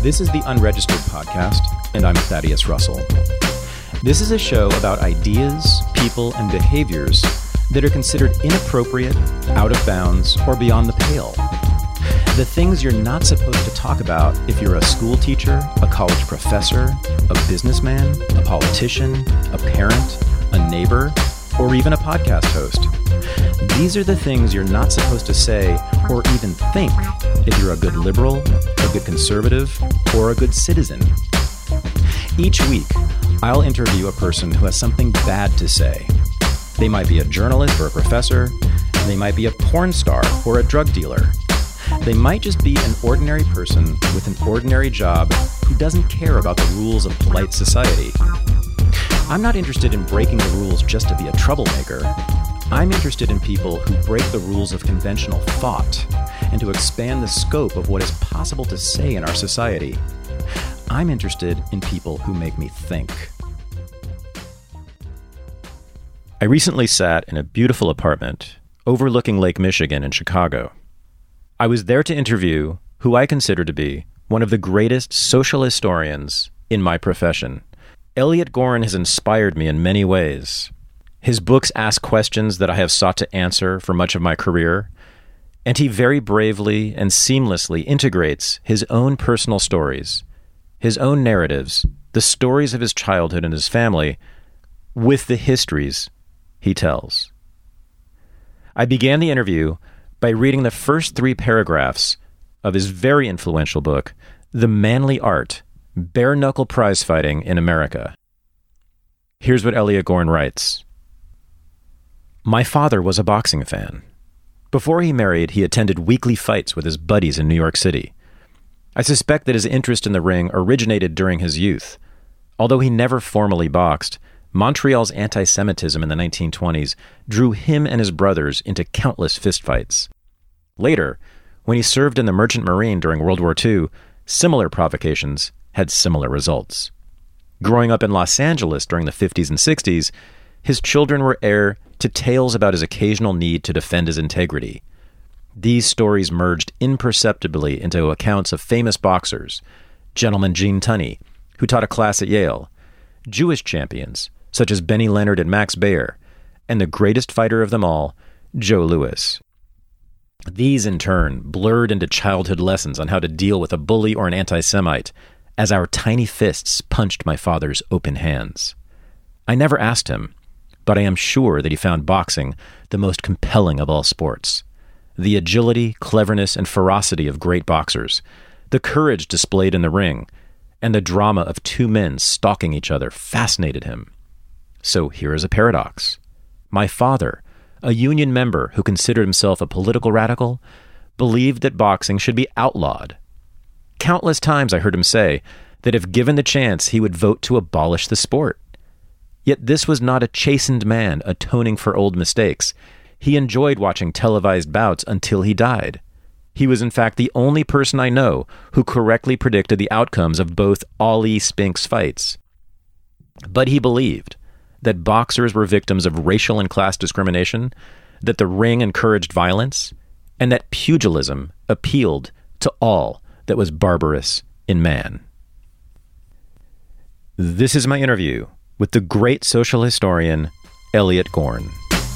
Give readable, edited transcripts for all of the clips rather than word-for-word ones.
This is the Unregistered Podcast, and I'm Thaddeus Russell. This is a show about ideas, people, and behaviors that are considered inappropriate, out of bounds, or beyond the pale. The things you're not supposed to talk about if you're a school teacher, a college professor, a businessman, a politician, a parent, a neighbor, or even a podcast host. These are the things you're not supposed to say or even think if you're a good liberal, a good conservative, or a good citizen. Each week, I'll interview a person who has something bad to say. They might be a journalist or a professor. They might be a porn star or a drug dealer. They might just be an ordinary person with an ordinary job who doesn't care about the rules of polite society. I'm not interested in breaking the rules just to be a troublemaker. I'm interested in people who break the rules of conventional thought and to expand the scope of what is possible to say in our society. I'm interested in people who make me think. I recently sat in a beautiful apartment overlooking Lake Michigan in Chicago. I was there to interview who I consider to be one of the greatest social historians in my profession. Elliot Gorn has inspired me in many ways. His books ask questions that I have sought to answer for much of my career, and he very bravely and seamlessly integrates his own personal stories, his own narratives, the stories of his childhood and his family, with the histories he tells. I began the interview by reading the first 3 paragraphs of his very influential book, The Manly Art, Bare-Knuckle Prize Fighting in America. Here's what Elliot Gorn writes. My father was a boxing fan. Before he married, he attended weekly fights with his buddies in New York City. I suspect that his interest in the ring originated during his youth. Although he never formally boxed, Montreal's anti-Semitism in the 1920s drew him and his brothers into countless fistfights. Later, when he served in the Merchant Marine during World War II, similar provocations had similar results. Growing up in Los Angeles during the 50s and 60s, his children were heir to tales about his occasional need to defend his integrity. These stories merged imperceptibly into accounts of famous boxers, Gentleman Gene Tunney, who taught a class at Yale, Jewish champions, such as Benny Leonard and Max Baer, and the greatest fighter of them all, Joe Louis. These, in turn, blurred into childhood lessons on how to deal with a bully or an anti-Semite, as our tiny fists punched my father's open hands. I never asked him, but I am sure that he found boxing the most compelling of all sports. The agility, cleverness, and ferocity of great boxers, the courage displayed in the ring, and the drama of 2 men stalking each other fascinated him. So here is a paradox. My father, a Union member who considered himself a political radical, believed that boxing should be outlawed. Countless times I heard him say that if given the chance, he would vote to abolish the sport. Yet this was not a chastened man atoning for old mistakes. He enjoyed watching televised bouts until he died. He was in fact the only person I know who correctly predicted the outcomes of both Ali Spink's fights. But he believed that boxers were victims of racial and class discrimination, that the ring encouraged violence, and that pugilism appealed to all that was barbarous in man. This is my interview with the great social historian, Elliot Gorn.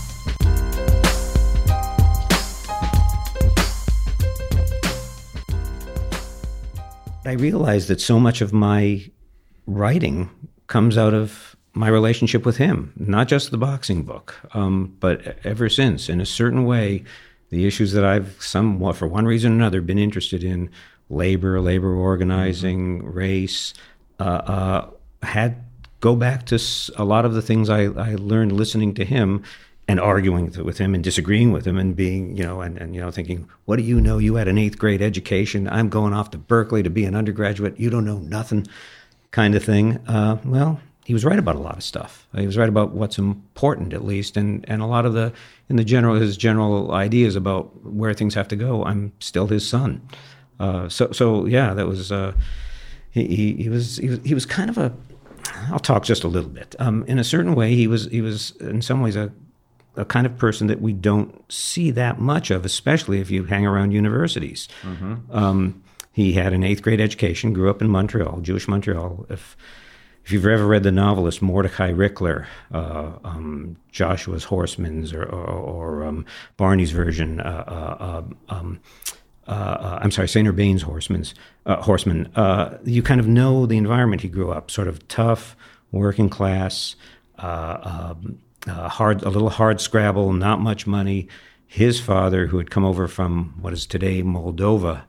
I realized that so much of my writing comes out of my relationship with him, not just the boxing book, but ever since. In a certain way, the issues that I've somewhat, for one reason or another, been interested in, labor organizing, race, had go back to a lot of the things I learned listening to him and arguing with him and disagreeing with him and being, and thinking, what do you know? You had an 8th grade education. I'm going off to Berkeley to be an undergraduate. You don't know nothing, kind of thing. Well, he was right about a lot of stuff. He was right about what's important, at least, and a lot of his general ideas about where things have to go. I'm still his son. So yeah, that was he was kind of a. I'll talk just a little bit. In a certain way, he was in some ways a kind of person that we don't see that much of, especially if you hang around universities. Mm-hmm. He had an 8th grade education, grew up in Montreal, Jewish Montreal. If you've ever read the novelist Mordecai Rickler, Joshua's Horsemen's, or Barney's version, I'm sorry, Saint Urbain's Horsemen, you kind of know the environment he grew up, sort of tough, working class, a little hard scrabble, not much money. His father, who had come over from what is today Moldova,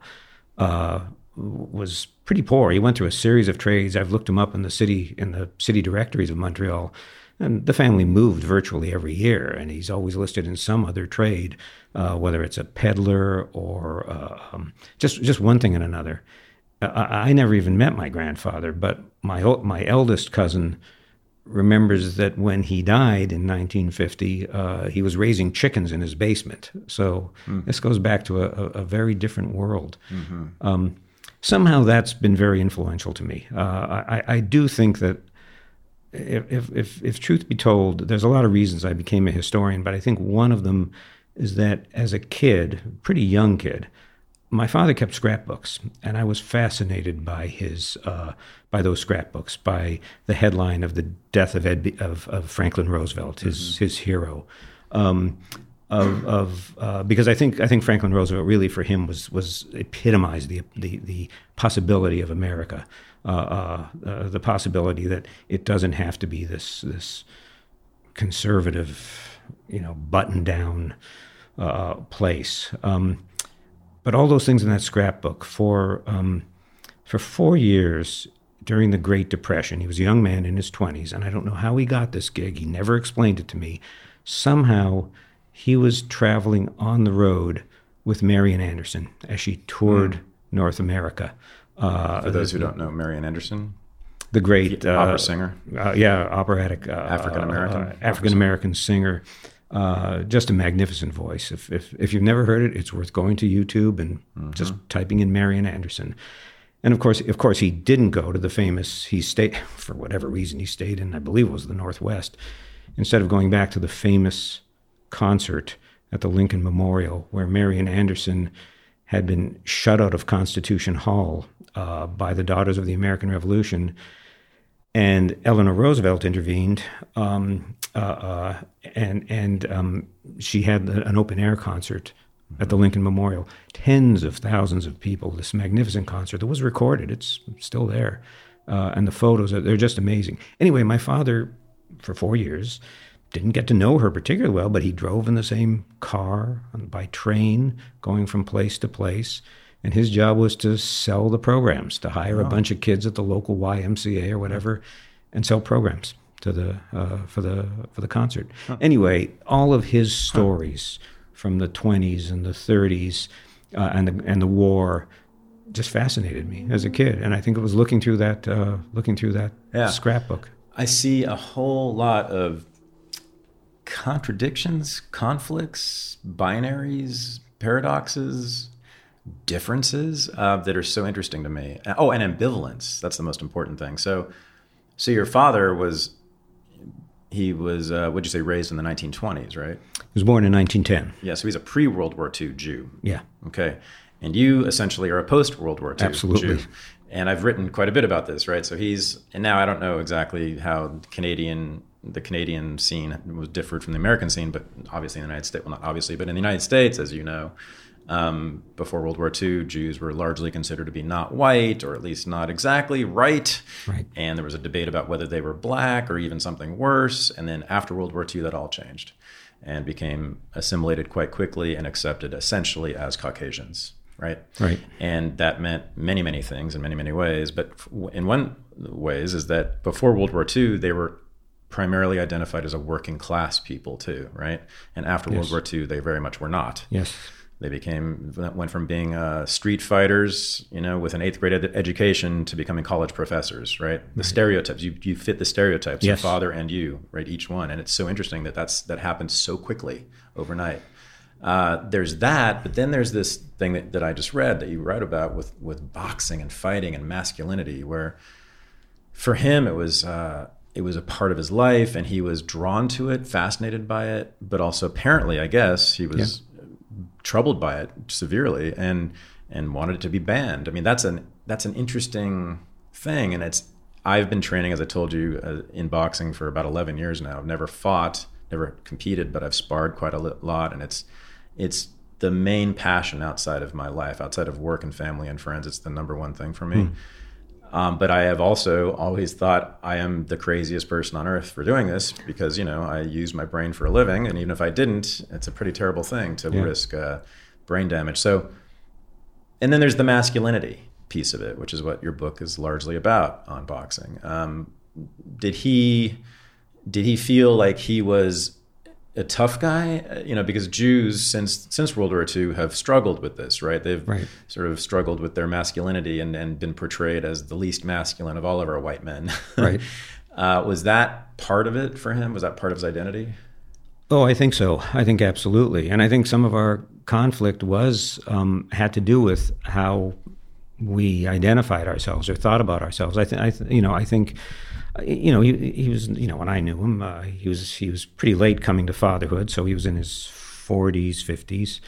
was pretty poor. He went through a series of trades. I've looked him up in the city directories of Montreal, and the family moved virtually every year, and he's always listed in some other trade, whether it's a peddler or just one thing and another. I never even met my grandfather, but my eldest cousin remembers that when he died in 1950, he was raising chickens in his basement. So this goes back to a very different world. Mm-hmm. Somehow that's been very influential to me. I do think that if truth be told, there's a lot of reasons I became a historian, but I think one of them is that as a kid, pretty young kid, my father kept scrapbooks, and I was fascinated by by those scrapbooks, by the headline of the death of Franklin Roosevelt, his hero, because I think Franklin Roosevelt really for him was epitomized the possibility of America, the possibility that it doesn't have to be this conservative, button down place. But all those things in that scrapbook for 4 years during the Great Depression, he was a young man in his 20s, and I don't know how he got this gig. He never explained it to me. Somehow he was traveling on the road with Marian Anderson as she toured North America. For those who don't know, Marian Anderson, the great opera singer, operatic African-American singer. Just a magnificent voice. If you've never heard it, it's worth going to YouTube and just typing in Marian Anderson. And of course, he didn't go to the famous. He stayed for whatever reason. He stayed in, I believe it was the Northwest, instead of going back to the famous concert at the Lincoln Memorial, where Marian Anderson had been shut out of Constitution Hall by the Daughters of the American Revolution. And Eleanor Roosevelt intervened, and she had an open-air concert at the Lincoln Memorial. Tens of thousands of people, this magnificent concert that was recorded. It's still there. And the photos, they're just amazing. Anyway, my father, for 4 years, didn't get to know her particularly well, but he drove in the same car, by train, going from place to place. And his job was to sell the programs, to hire a bunch of kids at the local YMCA or whatever, and sell programs to for the concert. Anyway, all of his stories from the 20s and the 30s and the war just fascinated me as a kid, and I think it was looking through that scrapbook. I see a whole lot of contradictions, conflicts, binaries, paradoxes, differences that are so interesting to me. Oh, and ambivalence. That's the most important thing. So your father was would you say raised in the 1920s, right? He was born in 1910. Yeah, so he's a pre-World War II Jew. Yeah. Okay. And you essentially are a post-World War II Absolutely. Jew. And I've written quite a bit about this, right? So and now I don't know exactly how the Canadian scene was differed from the American scene, but obviously in the United States, well, not obviously, but in the United States, as you know, before World War II, Jews were largely considered to be not white, or at least not exactly right. Right. And there was a debate about whether they were black or even something worse. And then after World War II, that all changed and became assimilated quite quickly and accepted essentially as Caucasians, right? Right. And that meant many, many things in many, many ways. But in one ways is that before World War II, they were primarily identified as a working class people too, right? And after World War II, they very much were not. Yes. They went from being street fighters, with an 8th grade education to becoming college professors, right? The stereotypes, you fit the stereotypes, your father and you, right? Each one. And it's so interesting that happened so quickly overnight. There's that, but then there's this thing that I just read that you write about with boxing and fighting and masculinity, where for him it was a part of his life and he was drawn to it, fascinated by it, but also apparently, I guess, he was troubled by it severely and wanted it to be banned. I mean, that's an interesting thing, and I've been training, as I told you, in boxing for about 11 years now. I've never fought, never competed, but I've sparred quite a lot, and it's the main passion outside of my life, outside of work and family and friends. It's the number one thing for me. But I have also always thought I am the craziest person on earth for doing this because, I use my brain for a living. And even if I didn't, it's a pretty terrible thing to risk brain damage. So, and then there's the masculinity piece of it, which is what your book is largely about on boxing. Did he feel like he was a tough guy? Because Jews since World War II have struggled with this, right? They've sort of struggled with their masculinity and been portrayed as the least masculine of all of our white men. Right. Was that part of it for him? Was that part of his identity? Oh, I think so. I think absolutely. And I think some of our conflict had to do with how we identified ourselves or thought about ourselves. I think he was, when I knew him, he was pretty late coming to fatherhood, so he was in his 40s, 50s.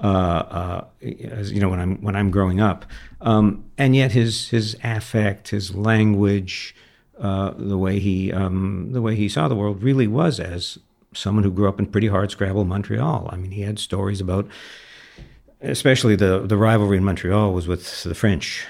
As when I'm growing up, and yet his affect, his language, the way he saw the world really was as someone who grew up in pretty hardscrabble Montreal. I mean, he had stories about, especially the rivalry in Montreal was with the French,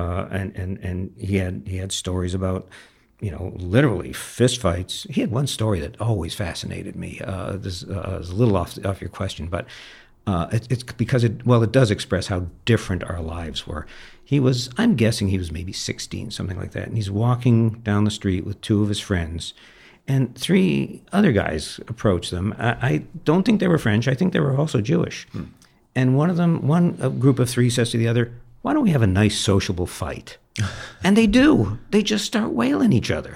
and he had stories about, literally fistfights. He had one story that always fascinated me. This is a little off your question, but it's because it does express how different our lives were. I'm guessing he was maybe 16, something like that, and he's walking down the street with two of his friends, and three other guys approach them. I don't think they were French. I think they were also Jewish. And a group of three says to the other, "Why don't we have a nice sociable fight?" And they do. They just start wailing each other,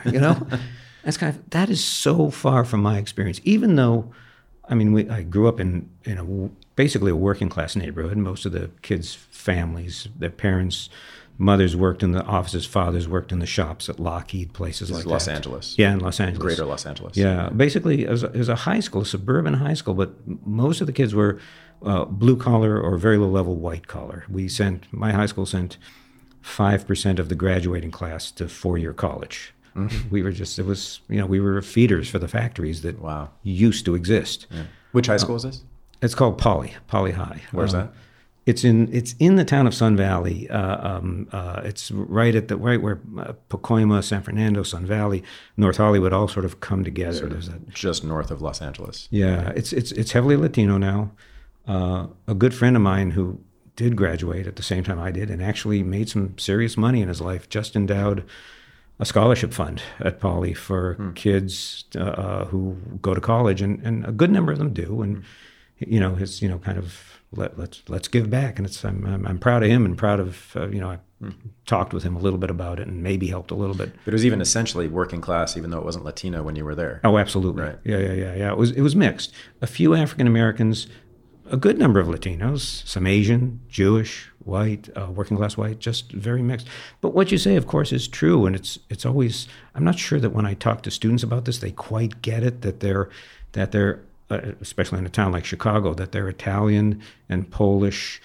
that is so far from my experience. Even though, I grew up in basically a working class neighborhood. Most of the kids' families, their parents, mothers worked in the offices, fathers worked in the shops at Lockheed, places like that. Los Angeles. Yeah, in Los Angeles. Greater Los Angeles. Yeah, basically it was a high school, a suburban high school, but most of the kids were blue collar or very low level white collar. My high school sent 5% of the graduating class to 4-year college. Mm-hmm. We were feeders for the factories that used to exist. Yeah. Which high school is this? It's called Poly High. Where's that? It's in the town of Sun Valley. It's right where Pacoima, San Fernando, Sun Valley, North Hollywood all sort of come together. Just north of Los Angeles. Yeah, it's heavily Latino now. A good friend of mine who did graduate at the same time I did and actually made some serious money in his life, just endowed a scholarship fund at Poly for kids who go to college, and a good number of them do. And his kind of let's give back, and I'm proud of him and proud of I talked with him a little bit about it and maybe helped a little bit. But it was even essentially working class, even though it wasn't Latino when you were there. Oh, absolutely. Right. Yeah. It was mixed. A few African Americans, a good number of Latinos, some Asian, Jewish, white, working class white, just very mixed. But what you say, of course, is true, and it's always. I'm not sure that when I talk to students about this, they quite get it, that they're especially in a town like Chicago, that their Italian and Polish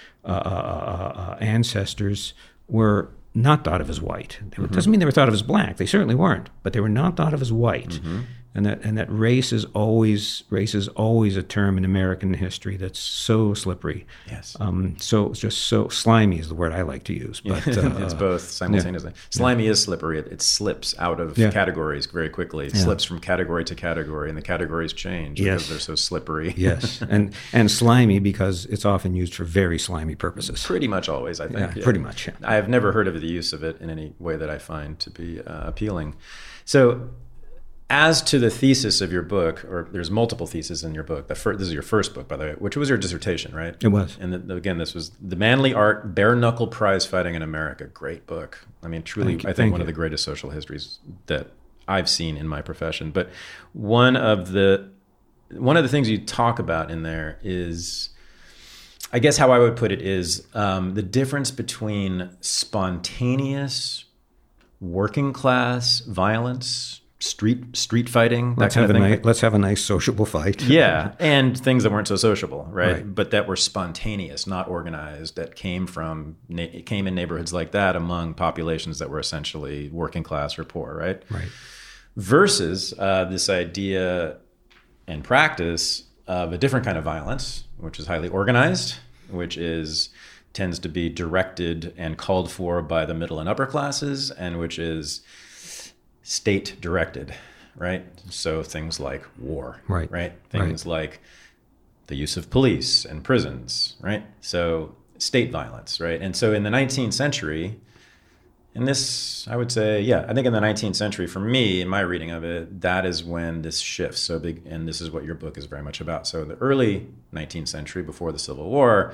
ancestors were not thought of as white. It doesn't mean they were thought of as black. They certainly weren't, but they were not thought of as white. Mm-hmm. And that race is always a term in American history that's so slippery. Yes. So slimy is the word I like to use. But it's both simultaneously. Yeah. Slimy is slippery. It slips out of categories very quickly. It slips from category to category, and the categories change because they're so slippery. Yes, and slimy because it's often used for very slimy purposes. Pretty much always, I think. Yeah. Pretty much. Yeah. I have never heard of the use of it in any way that I find to be appealing. So, as to the thesis of your book, or there's multiple theses in your book. This is your first book, by the way, which was your dissertation, right? It was. And again, this was The Manly Art, Bare Knuckle Prize Fighting in America. Great book. I mean, truly, I think one of the greatest social histories that I've seen in my profession. But one of the things you talk about in there is, I guess how I would put it is the difference between spontaneous working class violence street fighting, that Let's kind have of thing. let's have a nice sociable fight. Yeah, and things that weren't so sociable, right? But that were spontaneous, not organized, that came in neighborhoods like that among populations that were essentially working class or poor, right? Right. Versus this idea and practice of a different kind of violence, which is highly organized, which tends to be directed and called for by the middle and upper classes, and which is state directed, right? So things like war, right? Things like the use of police and prisons, right? So state violence, right? And so in the 19th century, and this, I would say, I think in the 19th century, for me, in my reading of it, that is when this shifts so big, and this is what your book is very much about. So the early 19th century, before the Civil War,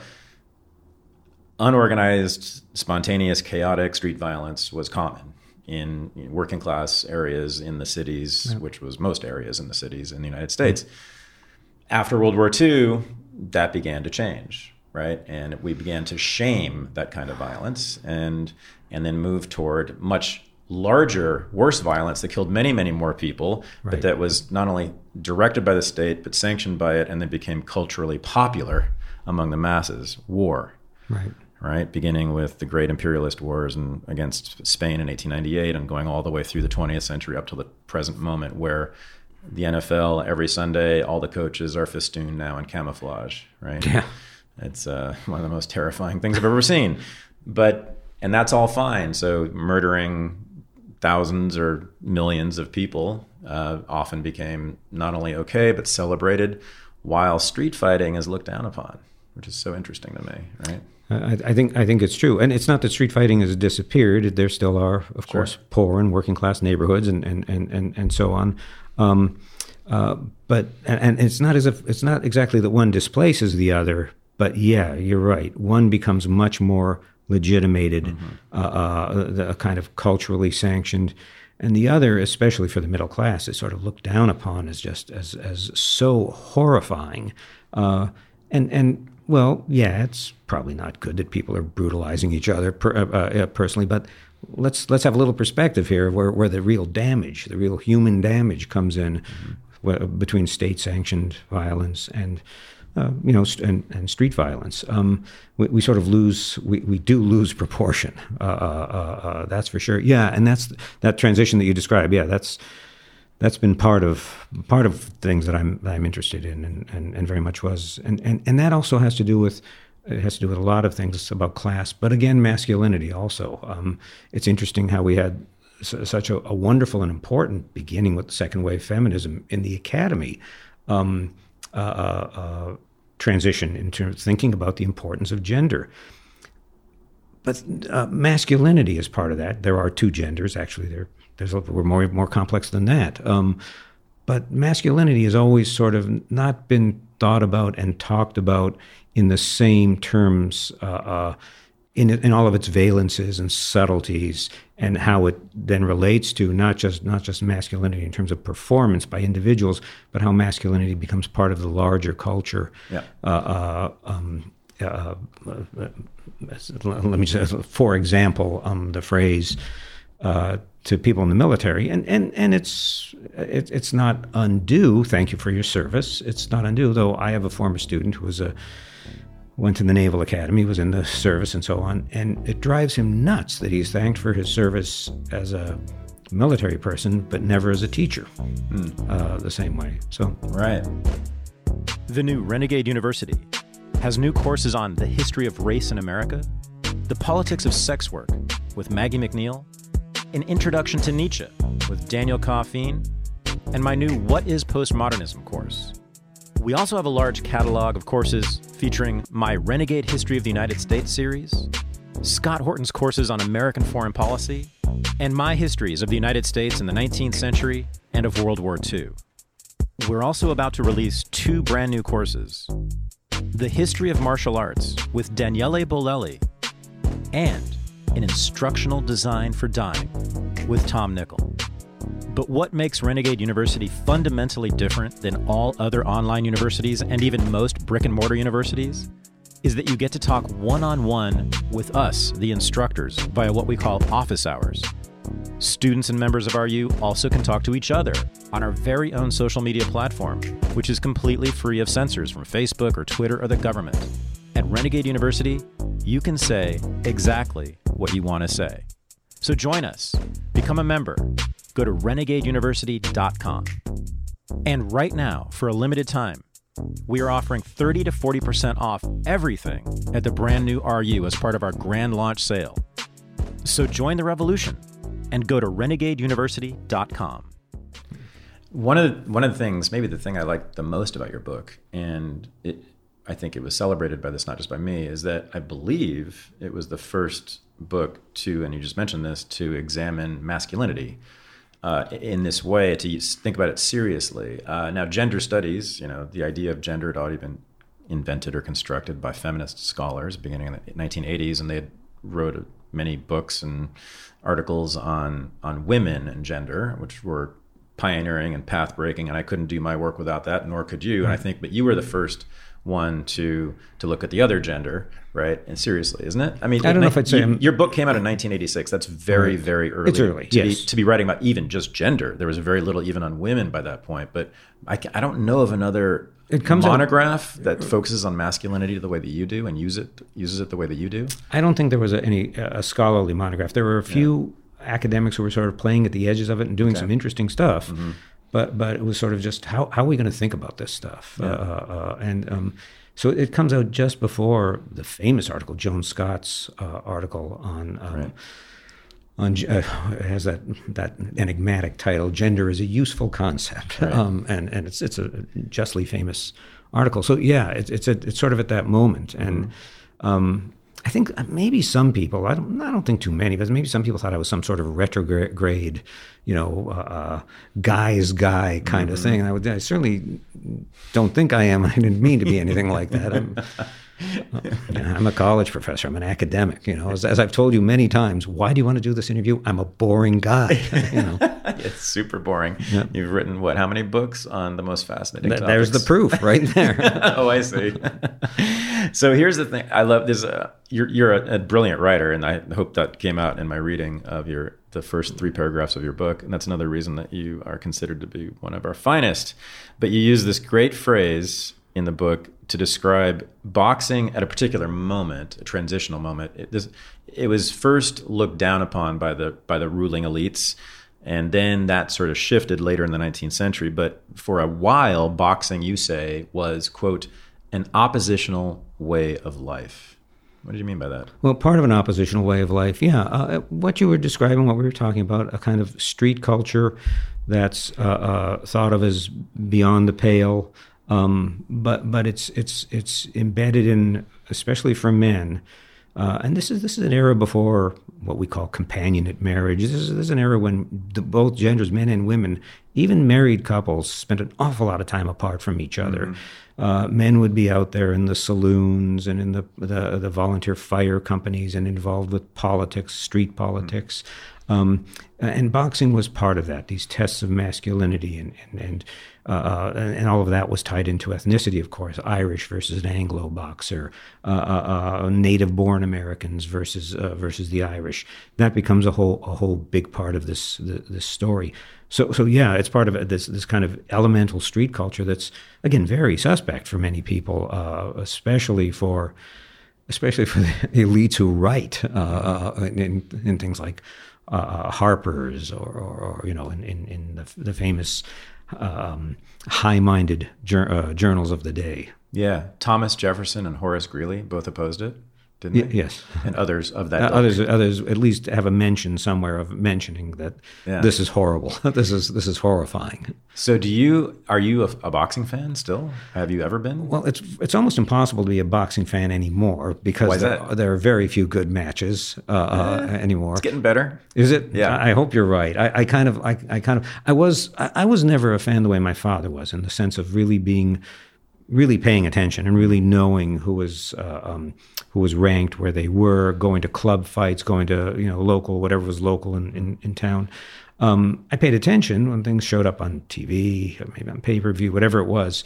unorganized, spontaneous, chaotic street violence was common in working class areas in the cities, which was most areas in the cities in the United States. After World War II, that began to change, right? And we began to shame that kind of violence and then move toward much larger, worse violence that killed many, many more people, but that was not only directed by the state, but sanctioned by it, and then became culturally popular among the masses. War. Right, beginning with the great imperialist wars against Spain in 1898 and going all the way through the 20th century up to the present moment, where the NFL, every Sunday, all the coaches are festooned now in camouflage, right? Yeah. It's one of the most terrifying things I've ever seen. And that's all fine. So murdering thousands or millions of people often became not only okay, but celebrated, while street fighting is looked down upon, which is so interesting to me, right? I think it's true, and it's not that street fighting has disappeared. There still are, of course, poor and working class neighborhoods, and so on. But it's not it's not exactly that one displaces the other. But yeah, you're right. One becomes much more legitimated, kind of culturally sanctioned, and the other, especially for the middle class, is sort of looked down upon as just as so horrifying, and. Well, yeah, it's probably not good that people are brutalizing each other personally, but let's have a little perspective here where the real damage, the real human damage comes in between state-sanctioned violence and and street violence. We sort of we do lose proportion. That's for sure. Yeah, and that's that transition that you described. Yeah, that's been part of things that I'm interested in and very much was, and that also has to do with a lot of things about class, but again, masculinity also. It's interesting how we had such a wonderful and important beginning with second wave feminism in the academy transition in terms of thinking about the importance of gender. But masculinity is part of that. There are two genders, actually. We're more complex than that. But masculinity has always sort of not been thought about and talked about in the same terms in all of its valences and subtleties, and how it then relates to not just masculinity in terms of performance by individuals, but how masculinity becomes part of the larger culture. Yeah. Let me say, for example, the phrase to people in the military, and it's not undue. Thank you for your service. It's not undue, though. I have a former student who went to the Naval Academy, was in the service, and so on, and it drives him nuts that he's thanked for his service as a military person, but never as a teacher, the same way. So right. The new Renegade University has new courses on the history of race in America, the politics of sex work with Maggie McNeil, an introduction to Nietzsche with Daniel Coffeen, and my new What is Postmodernism course. We also have a large catalog of courses featuring my Renegade History of the United States series, Scott Horton's courses on American foreign policy, and my histories of the United States in the 19th century and of World War II. We're also about to release 2 brand new courses, The History of Martial Arts with Daniele Bolelli, and an Instructional Design for Dying with Tom Nickel. But what makes Renegade University fundamentally different than all other online universities and even most brick-and-mortar universities is that you get to talk one-on-one with us, the instructors, via what we call office hours. Students and members of RU also can talk to each other on our very own social media platform, which is completely free of censors from Facebook or Twitter or the government. At Renegade University, you can say exactly what you want to say. So join us. Become a member. Go to renegadeuniversity.com. And right now, for a limited time, we are offering 30 to 40% off everything at the brand new RU as part of our grand launch sale. So join the revolution and go to renegadeuniversity.com. One of the things, maybe the thing I liked the most about your book, and I think it was celebrated by this, not just by me, is that I believe it was the first book to, and you just mentioned this, to examine masculinity in this way, to think about it seriously. Now, gender studies, the idea of gender had already been invented or constructed by feminist scholars beginning in the 1980s, and they had wrote many books and articles on women and gender, which were pioneering and path-breaking, and I couldn't do my work without that, nor could you. And I think, but you were the first one to look at the other gender, right? And seriously, isn't it? I mean, I don't know if I'd say your book came out in 1986. That's very, very early. It's early, yes. To be writing about even just gender. There was very little even on women by that point. But I don't know of another monograph that focuses on masculinity the way that you do and uses it the way that you do. I don't think there was a scholarly monograph. There were a few academics who were sort of playing at the edges of it and doing some interesting stuff. Mm-hmm. But it was sort of just how are we going to think about this stuff? Yeah. So it comes out just before the famous article, Joan Scott's article on it has that enigmatic title, "Gender is a Useful Concept," right. And it's a justly famous article. So yeah, it's sort of at that moment, and I think maybe some people, I don't think too many, but maybe some people thought I was some sort of retrograde, guy's guy kind of thing. And I certainly don't think I am. I didn't mean to be anything like that. I'm a college professor. I'm an academic. As I've told you many times, why do you want to do this interview? I'm a boring guy. It's super boring. Yeah. You've written how many books on the most fascinating topics? There's the proof right there. Oh, I see. So here's the thing. I love this. You're a brilliant writer, and I hope that came out in my reading of the first 3 paragraphs of your book. And that's another reason that you are considered to be one of our finest. But you use this great phrase in the book to describe boxing at a particular moment, a transitional moment. It was first looked down upon by the ruling elites, and then that sort of shifted later in the 19th century. But for a while, boxing, you say, was, quote, an oppositional way of life. What did you mean by that? Well, part of an oppositional way of life, yeah. What you were describing, what we were talking about, a kind of street culture that's thought of as beyond the pale, but it's embedded in, especially for men. And this is an era before what we call companionate marriage. This is an era when both genders, men and women, even married couples, spent an awful lot of time apart from each other. Mm-hmm. Men would be out there in the saloons and in the volunteer fire companies and involved with politics, street politics. Mm-hmm. And boxing was part of that, these tests of masculinity, and all of that was tied into ethnicity, of course. Irish versus an Anglo boxer, native-born Americans versus the Irish. That becomes a whole big part of this story. So yeah, it's part of this kind of elemental street culture that's, again, very suspect for many people, especially for the elites who write in things like Harper's or in the famous high-minded journals of the day. Yeah, Thomas Jefferson and Horace Greeley both opposed it, didn't they? Yes, and others of that. Others at least have a mention somewhere of mentioning that this is horrible. This is horrifying. So, are you a boxing fan still? Have you ever been? Well, it's almost impossible to be a boxing fan anymore because there are very few good matches anymore. It's getting better. Is it? Yeah. I hope you're right. I was never a fan the way my father was, in the sense of really paying attention and really knowing who was ranked, where they were, going to club fights, going to local, whatever was local in town. I paid attention when things showed up on TV, maybe on pay-per-view, whatever it was.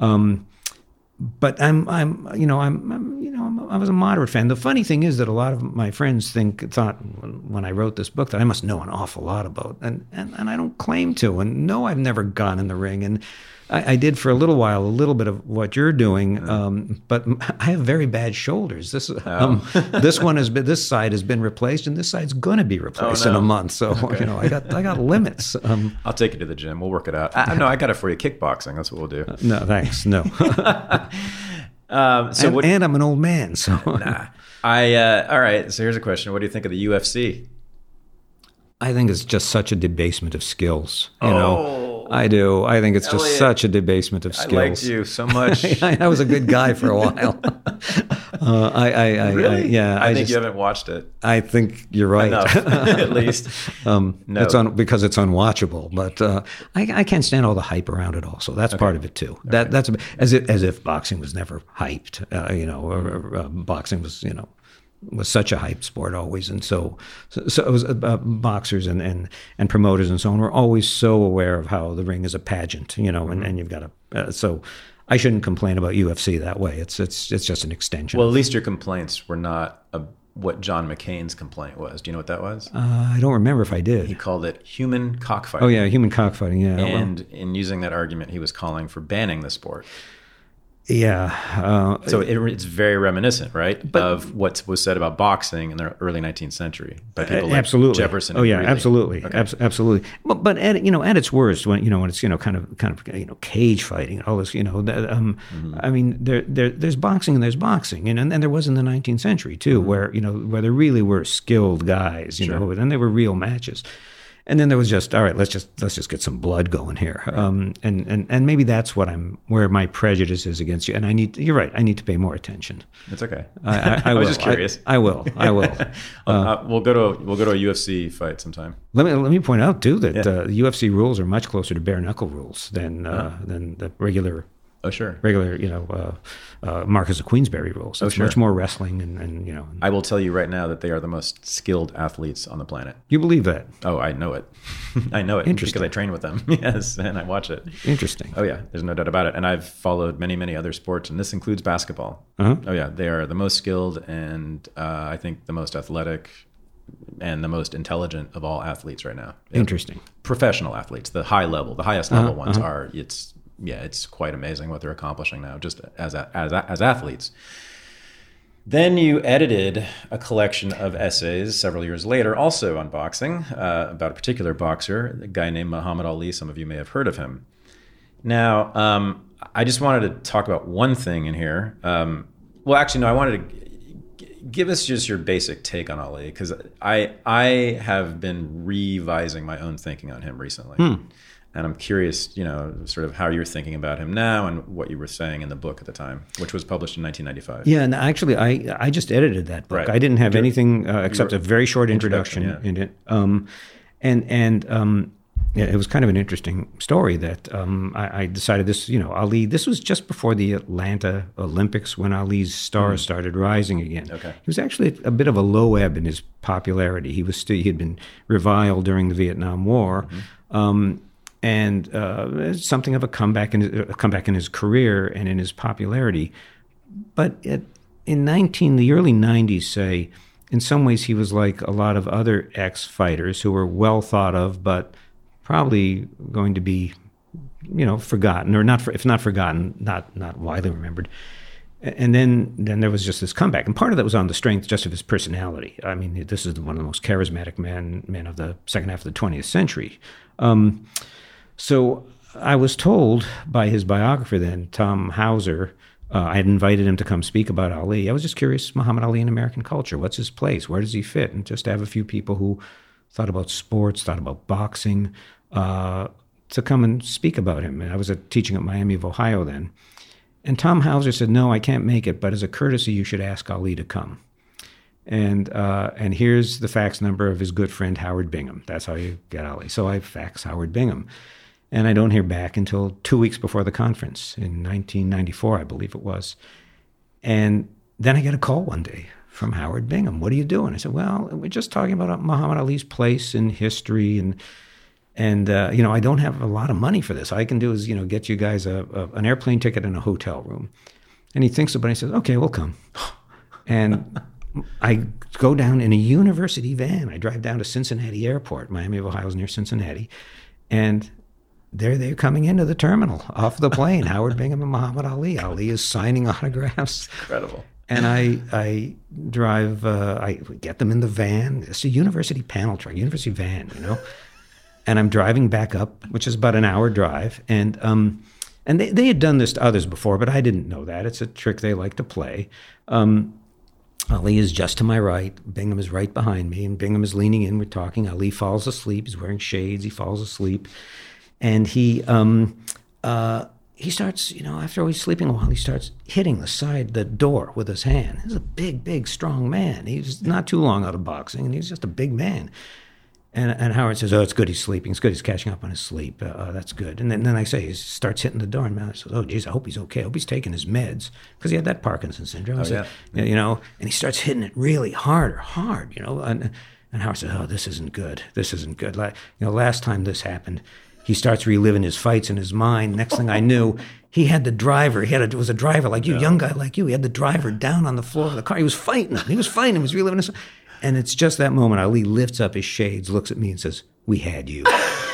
But I was a moderate fan. The funny thing is that a lot of my friends thought, when I wrote this book that I must know an awful lot about, and I don't claim to. And no, I've never gone in the ring, and I did for a little while, a little bit of what you're doing, but I have very bad shoulders. This this side has been replaced, and this side's going to be replaced in a month. So I got limits. I'll take you to the gym. We'll work it out. No, I got it for you. Kickboxing. That's what we'll do. No, thanks. No. And I'm an old man, so nah. All right. So here's a question: what do you think of the UFC? I think it's just such a debasement of skills. You know. I do. I think it's just such a debasement of skills. I liked you so much. I was a good guy for a while. Really? Yeah. I think you haven't watched it. I think you're right. Enough, at least. No. Because it's unwatchable. But I can't stand all the hype around it also. That's part of it too. Okay. That's as if boxing was never hyped. Boxing was such a hype sport always, and so it was, boxers and promoters and so on were always so aware of how the ring is a pageant, and you've got to. So I shouldn't complain about UFC that way. It's just an extension. Well, at least your complaints were not what John McCain's complaint was. Do you know what that was? I don't remember if I did. He called it human cockfighting. Oh yeah, human cockfighting. Yeah, and in using that argument, he was calling for banning the sport. Yeah. So it's very reminiscent, right, of what was said about boxing in the early 19th century by people like absolutely. Jefferson. Oh yeah, Greeley. Absolutely, okay. Absolutely. But at its worst, when it's kind of cage fighting, all this, I mean, there's boxing and there's boxing, and there was in the 19th century too, where there really were skilled guys, and there were real matches. And then there was just, all right, let's just get some blood going here, and maybe that's where my prejudice is against you. And you're right, I need to pay more attention. It's okay. I was just curious. I will. We'll go to a UFC fight sometime. Let me point out too that the UFC rules are much closer to bare knuckle rules than the regular. Oh sure. Regular, Marquess of Queensberry rules. It's much more wrestling, and. I will tell you right now that they are the most skilled athletes on the planet. You believe that? Oh, I know it. I know it because I train with them. Yes, and I watch it. Interesting. Oh yeah, there's no doubt about it. And I've followed many, many other sports, and this includes basketball. Uh-huh. Oh yeah, they are the most skilled, and I think the most athletic, and the most intelligent of all athletes right now. Yeah. Interesting. Professional athletes, the highest level ones are. It's quite amazing what they're accomplishing now, just as athletes. Then you edited a collection of essays several years later, also on boxing, about a particular boxer, a guy named Muhammad Ali. Some of you may have heard of him. Now, I just wanted to talk about one thing in here. I wanted to give us just your basic take on Ali, because I have been revising my own thinking on him recently. And I'm curious, sort of how you're thinking about him now and what you were saying in the book at the time, which was published in 1995. Yeah, and actually, I just edited that book. Right. I didn't have anything except a very short introduction in it. It was kind of an interesting story that I decided this, Ali, this was just before the Atlanta Olympics when Ali's stars started rising again. Okay. He was actually a bit of a low ebb in his popularity. He had been reviled during the Vietnam War. And something of a comeback in his career and in his popularity. But in the early 90s, say, in some ways he was like a lot of other ex-fighters who were well thought of, but probably going to be, forgotten, or if not forgotten, not widely remembered. And then there was just this comeback, and part of that was on the strength just of his personality. I mean, this is one of the most charismatic men of the second half of the 20th century. So I was told by his biographer then, Tom Hauser, I had invited him to come speak about Ali. I was just curious, Muhammad Ali in American culture, what's his place? Where does he fit? And just to have a few people who thought about sports, thought about boxing, to come and speak about him. And I was teaching at Miami of Ohio then. And Tom Hauser said, no, I can't make it, but as a courtesy, you should ask Ali to come. And here's the fax number of his good friend Howard Bingham. That's how you get Ali. So I fax Howard Bingham. And I don't hear back until 2 weeks before the conference in 1994, I believe it was. And then I get a call one day from Howard Bingham. What are you doing? I said, well, we're just talking about Muhammad Ali's place in history. And I don't have a lot of money for this. All I can do is, get you guys an airplane ticket and a hotel room. And he thinks about it and he says, okay, we'll come. And I go down in a university van. I drive down to Cincinnati Airport. Miami of Ohio is near Cincinnati. And they're coming into the terminal off the plane. Howard Bingham and Muhammad Ali. Ali is signing autographs. Incredible. And I drive, I get them in the van. It's a university panel truck, university van, And I'm driving back up, which is about an hour drive. And they had done this to others before, but I didn't know that. It's a trick they like to play. Ali is just to my right. Bingham is right behind me, and Bingham is leaning in. We're talking. Ali falls asleep. He's wearing shades. He falls asleep. And he starts, after he's sleeping a while, he starts hitting the door with his hand. He's a big, big, strong man. He's not too long out of boxing, and he's just a big man. And Howard says, "Oh, it's good he's sleeping. It's good he's catching up on his sleep. That's good." And then I say, he starts hitting the door, and Mallard says, "Oh, geez, I hope he's okay. I hope he's taking his meds," because he had that Parkinson's syndrome. Oh, yeah. And he starts hitting it really hard, And Howard says, "Oh, this isn't good. This isn't good. Last time this happened." He starts reliving his fights in his mind. Next thing I knew, he had the driver. It was a driver like you, young guy like you. He had the driver down on the floor of the car. He was fighting him. He was reliving his. And it's just that moment. Ali lifts up his shades, looks at me, and says, "We had you."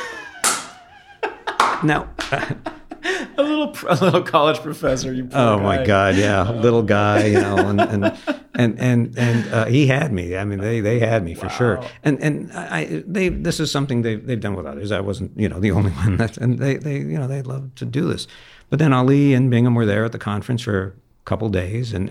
Now, a little college professor. You poor oh guy. my God, yeah, little guy, and he had me. I mean, they had me for sure. And this is something they've done with others. I wasn't, the only one. And they love to do this. But then Ali and Bingham were there at the conference for a couple days, and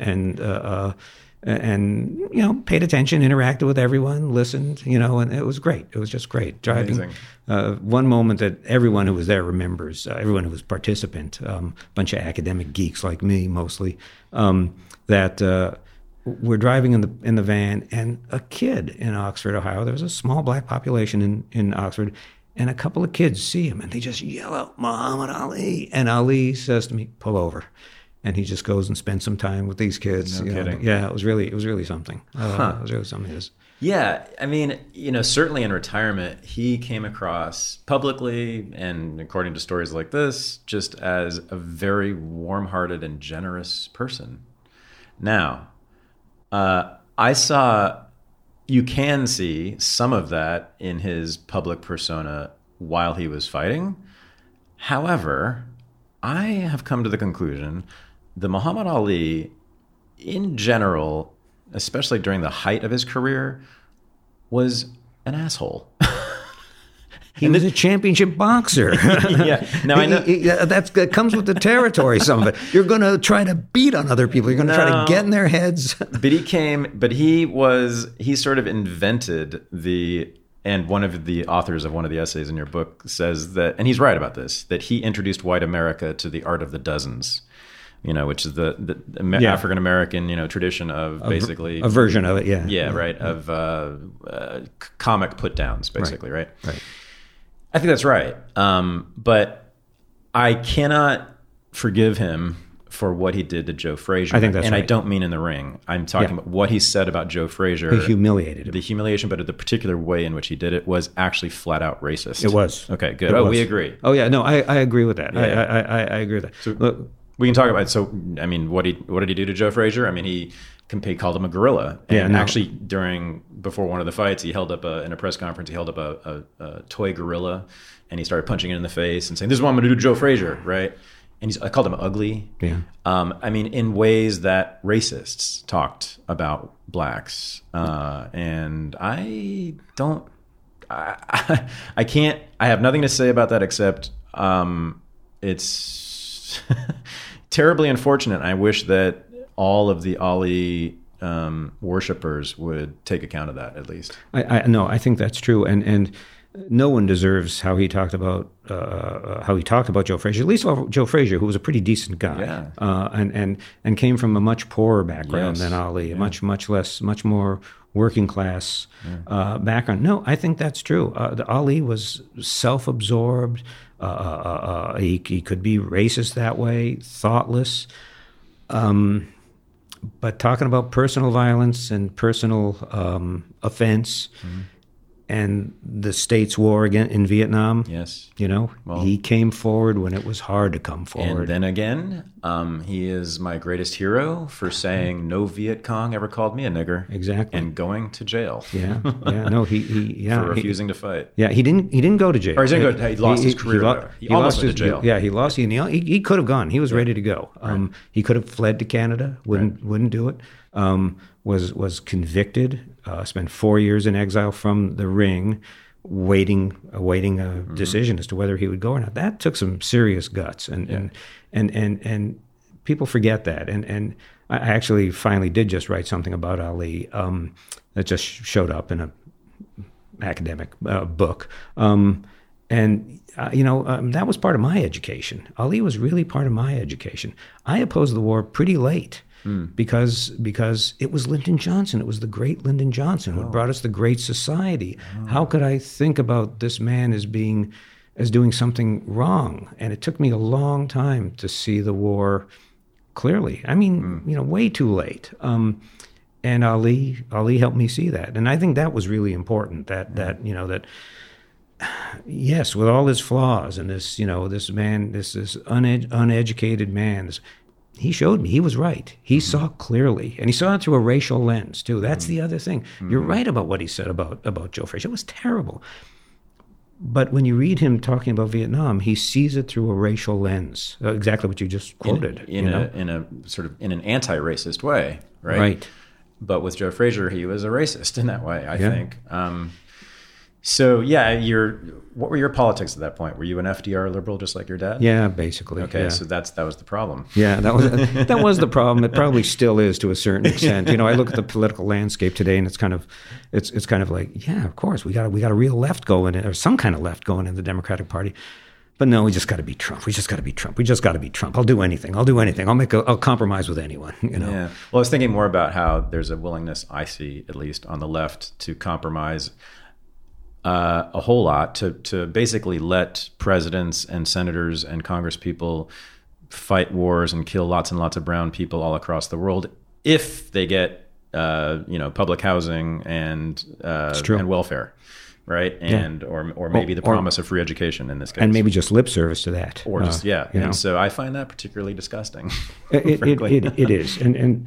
paid attention, interacted with everyone, listened, and it was great. It was just great. Driving. One moment that everyone who was there remembers, everyone who was participant, bunch of academic geeks like me mostly, that we're driving in the van, and a kid in Oxford, Ohio, there was a small black population in Oxford, and a couple of kids see him, and they just yell out, "Muhammad Ali!" And Ali says to me, "Pull over." And he just goes and spends some time with these kids. No kidding. Yeah, it was really something. It was really something. Yeah, I mean, certainly in retirement, he came across publicly, and according to stories like this, just as a very warm-hearted and generous person. Now, you can see some of that in his public persona while he was fighting. However, I have come to the conclusion that Muhammad Ali, in general, especially during the height of his career, was an asshole. He was a championship boxer. Yeah. Now I know that comes with the territory. Some of it. You're going to try to beat on other people. You're going to try to get in their heads. He sort of invented and one of the authors of one of the essays in your book says that, and he's right about this, that he introduced white America to the art of the dozens, which is the African American, tradition of basically a version of it. Yeah. Yeah. Right. Of comic put downs, basically. Right. Right. I think that's right. But I cannot forgive him for what he did to Joe Frazier. I think that's right. And I don't mean in the ring. I'm talking about what he said about Joe Frazier. He humiliated him. The humiliation, but the particular way in which he did it was actually flat out racist. It was. Okay, good. We agree. Oh, yeah. No, I agree with that. Yeah. I agree with that. So, look, we can talk about it. So, I mean, what did he do to Joe Frazier? I mean, he called him a gorilla. And actually, before one of the fights, he held up in a press conference, he held up a toy gorilla, and he started punching it in the face and saying, "This is what I'm going to do to Joe Frazier," right? And I called him ugly. Yeah. I mean, in ways that racists talked about blacks. And I can't, I have nothing to say about that except it's terribly unfortunate. I wish that all of the Ali worshippers would take account of that, at least. I think that's true. And no one deserves how he talked about Joe Frazier. At least Joe Frazier, who was a pretty decent guy, and came from a much poorer background than Ali, much more working class background. No, I think that's true. Ali was self-absorbed. He could be racist that way, thoughtless. But talking about personal violence and personal offense. Mm-hmm. and the states' war again in Vietnam. Yes. Well, he came forward when it was hard to come forward. And then again, he is my greatest hero for saying no Viet Cong ever called me a nigger. Exactly. And going to jail. Yeah. No, for refusing to fight. Yeah, he didn't go to jail. Or he lost his career. He almost went to jail. Yeah, he lost. He could have gone. He was ready to go. Right. He could have fled to Canada. Wouldn't do it. Was convicted. Spent 4 years in exile from the ring, awaiting a decision as to whether he would go or not. That took some serious guts, and people forget that. And I actually finally did just write something about Ali that just showed up in a academic book. That was part of my education. Ali was really part of my education. I opposed the war pretty late. Because it was Lyndon Johnson. It was the great Lyndon Johnson who brought us the Great Society. How could I think about this man as doing something wrong? And it took me a long time to see the war clearly. I mean, way too late. And Ali helped me see that. And I think that was really important. That yes, with all his flaws and this man, this uneducated man. He showed me he was right. He saw clearly, and he saw it through a racial lens too. That's the other thing. You're right about what he said about Joe Frazier. It was terrible. But when you read him talking about Vietnam, he sees it through a racial lens. Exactly what you just quoted. In a sort of in an anti-racist way, right? Right. But with Joe Frazier, he was a racist in that way, I think. So what were your politics at that point? Were you an FDR liberal just like your dad? Yeah, basically. Okay, yeah. So that was the problem. Yeah, that was the problem. It probably still is to a certain extent. I look at the political landscape today, and it's kind of like, yeah, of course we got a real left going, or some kind of left going in the Democratic Party. But no, we just got to be Trump. We just got to be Trump. We just got to be Trump. I'll do anything. I'll compromise with anyone. Yeah. Well, I was thinking more about how there's a willingness, I see at least on the left, to compromise a whole lot to basically let presidents and senators and congresspeople fight wars and kill lots and lots of brown people all across the world if they get public housing and welfare, right? And or maybe the promise of free education in this case, and maybe just lip service to that, or just And so I find that particularly disgusting. It is, and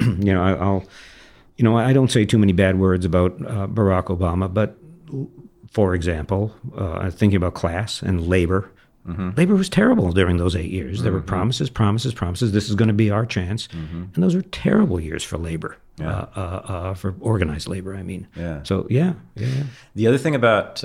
I don't say too many bad words about Barack Obama, but. For example, thinking about class and labor. Labor was terrible during those 8 years. There were promises. This is going to be our chance. And those were terrible years for labor, for organized labor, I mean. Yeah. So, yeah. The other thing about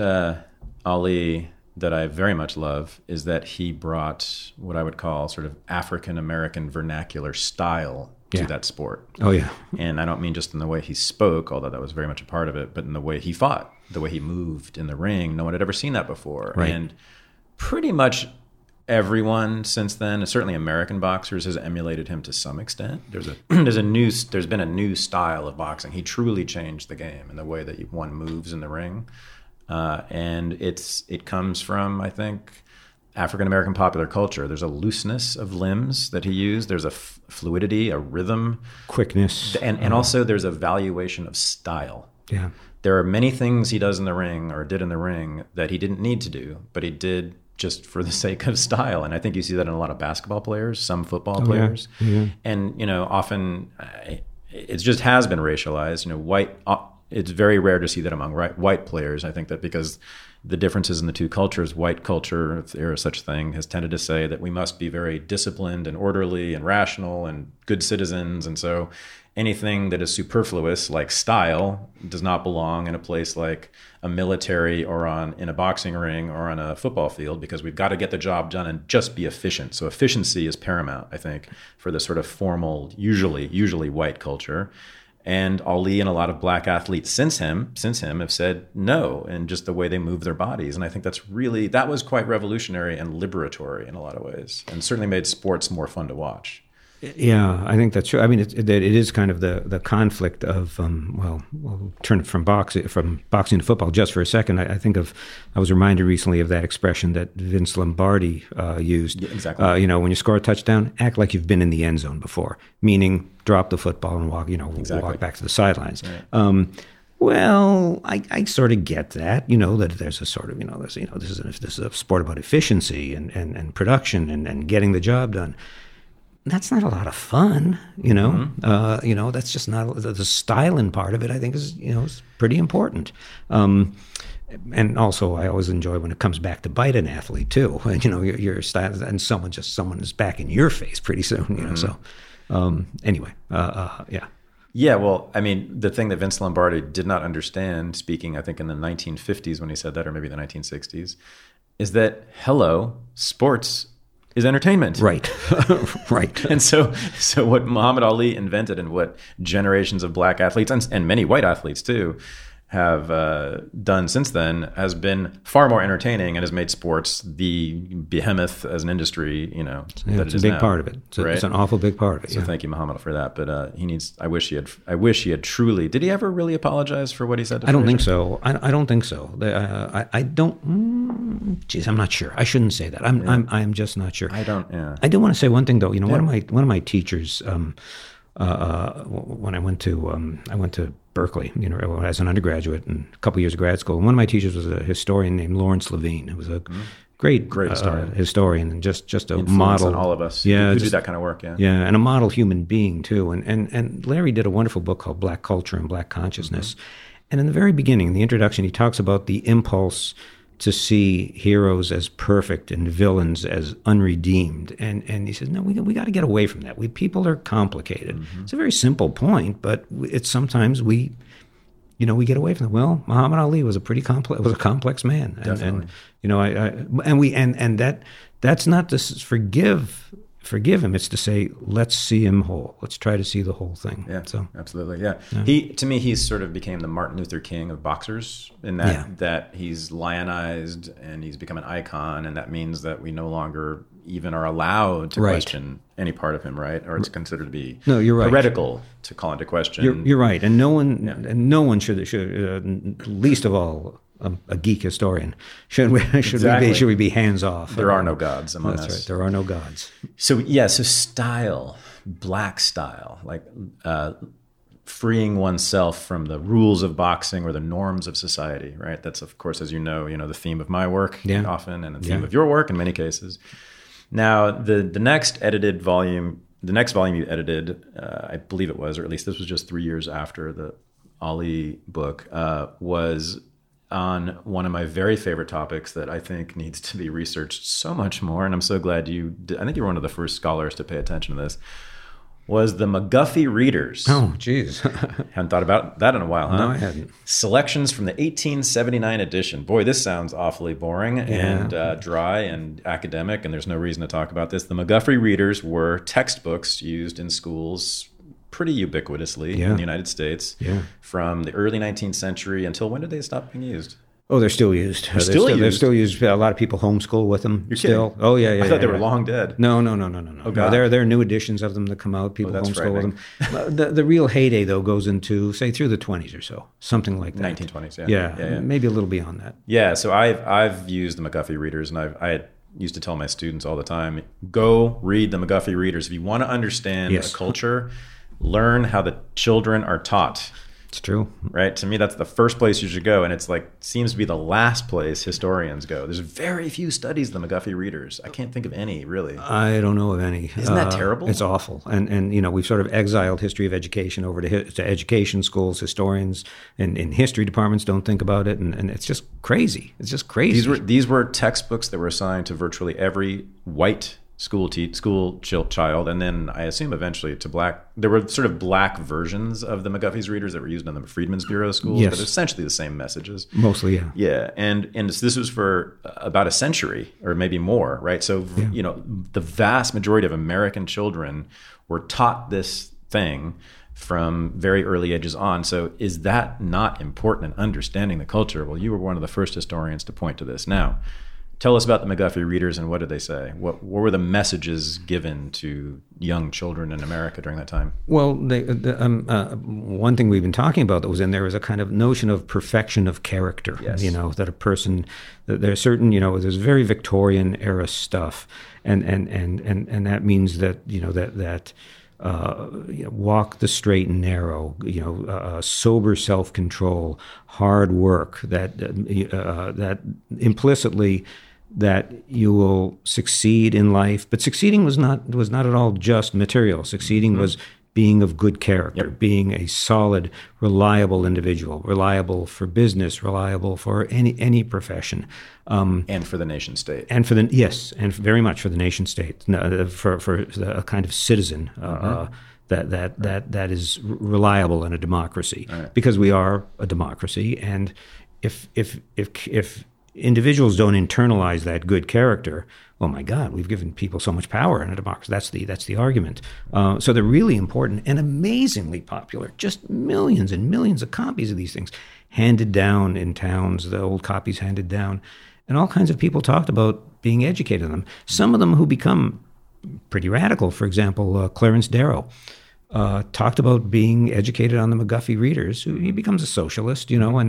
Ali that I very much love is that he brought what I would call sort of African-American vernacular style to that sport. Oh, yeah. And I don't mean just in the way he spoke, although that was very much a part of it, but in the way he fought, the way he moved in the ring. No one had ever seen that before. Right. And pretty much everyone since then, certainly American boxers, has emulated him to some extent. There's been a new style of boxing. He truly changed the game in the way that one moves in the ring. And it comes from, I think, African-American popular culture. There's a looseness of limbs that he used. There's a fluidity, a rhythm. Quickness. And also there's a valuation of style. Yeah. There are many things he does in the ring or did in the ring that he didn't need to do, but he did just for the sake of style. And I think you see that in a lot of basketball players, some football players. Yeah. And, often it just has been racialized. It's very rare to see that among white players. I think that because the differences in the two cultures, white culture, if there is such thing, has tended to say that we must be very disciplined and orderly and rational and good citizens. And so anything that is superfluous, like style, does not belong in a place like a military or in a boxing ring or on a football field, because we've got to get the job done and just be efficient. So efficiency is paramount, I think, for the sort of formal, usually white culture. And Ali and a lot of black athletes since him have said no, and just the way they move their bodies. And I think that was quite revolutionary and liberatory in a lot of ways, and certainly made sports more fun to watch. Yeah, I think that's true. I mean, it is kind of the conflict of we'll turn it from boxing to football just for a second. I was reminded recently of that expression that Vince Lombardi used. Yeah, exactly. When you score a touchdown, act like you've been in the end zone before, meaning drop the football and walk back to the sidelines. Right. Well, I sort of get that, that there's a sort of, this is a sport about efficiency and production and getting the job done. That's not a lot of fun, that's just not the styling part of it. I think is pretty important. And also, I always enjoy when it comes back to bite an athlete too. Your style, and someone is back in your face pretty soon. So anyway, yeah. Yeah, well, I mean, the thing that Vince Lombardi did not understand, speaking, I think, in the 1950s when he said that, or maybe the 1960s, is that, hello, sports is entertainment. Right, right. And so what Muhammad Ali invented and what generations of black athletes, and many white athletes too, have done since then has been far more entertaining and has made sports the behemoth as an industry, that it it's a is big now, part of it. right? It's an awful big part of it. So thank you, Muhammad, for that. But I wish he had truly. Did he ever really apologize for what he said to I don't Frazier? think so. I don't think so. I don't. Geez, I'm not sure. I shouldn't say that. I'm just not sure. I don't. Yeah. I do want to say one thing though. One of my teachers. When I went to Berkeley, as an undergraduate and a couple of years of grad school, one of my teachers was a historian named Lawrence Levine. It was a great historian and just a Influence model on all of us. Yeah, who do that kind of work. Yeah. Yeah, and a model human being too. And Larry did a wonderful book called Black Culture and Black Consciousness. And in the very beginning, in the introduction, he talks about the impulse to see heroes as perfect and villains as unredeemed. And he says, no, we got to get away from that. People are complicated. It's a very simple point, but it's sometimes we get away from it. Well, Muhammad Ali was a complex man. Definitely. And that's not to forgive him. It's to say, let's see him whole. Let's try to see the whole thing. Yeah, so absolutely. Yeah. He's sort of became the Martin Luther King of boxers in that he's lionized and he's become an icon. And that means that we no longer even are allowed to question any part of him, right? Or it's considered to be heretical to call into question. You're right. And no one should least of all, a geek historian. Should we be hands off? There are no gods among us. That's right. There are no gods. So style, black style, like freeing oneself from the rules of boxing or the norms of society, right? That's, of course, as you know, the theme of my work often, and the theme of your work in many cases. Now, the next volume you edited, I believe it was, or at least this was just 3 years after the Ali book, was on one of my very favorite topics that I think needs to be researched so much more. And I'm so glad you did. I think you were one of the first scholars to pay attention to this, was the McGuffey Readers. Oh, geez. Hadn't thought about that in a while, huh? No, I hadn't. Selections from the 1879 edition. Boy, this sounds awfully boring and dry and academic, and there's no reason to talk about this. The McGuffey Readers were textbooks used in schools pretty ubiquitously in the United States from the early 19th century until when did they stop being used? Oh, they're still used. They're still used. A lot of people homeschool with them. You're still. Kidding. Oh, yeah. I thought they were long dead. No. Oh, God. There are new editions of them that come out. People homeschool with them. The real heyday, though, goes into, say, through the 20s or so, something like that. 1920s, yeah. Maybe a little beyond that. Yeah, so I've used the McGuffey Readers, and I used to tell my students all the time, go read the McGuffey Readers. If you want to understand a culture, learn how the children are taught. It's true. Right? To me, that's the first place you should go. And it's seems to be the last place historians go. There's very few studies of the McGuffey Readers. I can't think of any, really. I don't know of any. Isn't that terrible? It's awful. And we've sort of exiled history of education over to education schools. Historians and in history departments don't think about it. And it's just crazy. It's just crazy. These were textbooks that were assigned to virtually every white school child, and then I assume eventually to black. There were sort of black versions of the McGuffey's Readers that were used in the Freedmen's Bureau schools, but essentially the same messages. Mostly, yeah. Yeah, and this was for about a century or maybe more, right? So, the vast majority of American children were taught this thing from very early ages on. So is that not important in understanding the culture? Well, you were one of the first historians to point to this. Now, tell us about the McGuffey Readers and what did they say? What were the messages given to young children in America during that time? Well, one thing we've been talking about that was in there is a kind of notion of perfection of character. Yes. That a person, that there's certain, there's very Victorian era stuff, and that means that walk the straight and narrow, sober self-control, hard work, that implicitly that you will succeed in life. But succeeding was not at all just material. Succeeding was being of good character, being a solid, reliable individual, reliable for business, reliable for any profession. And for the nation state. And and very much for the nation state, for a kind of citizen that is reliable in a democracy, because we are a democracy. And if individuals don't internalize that good character, oh my God, we've given people so much power in a democracy. That's the argument. So they're really important and amazingly popular. Just millions and millions of copies of these things handed down in towns, the old copies handed down. And all kinds of people talked about being educated on them. Some of them who become pretty radical, for example, Clarence Darrow, talked about being educated on the McGuffey Readers. He becomes a socialist,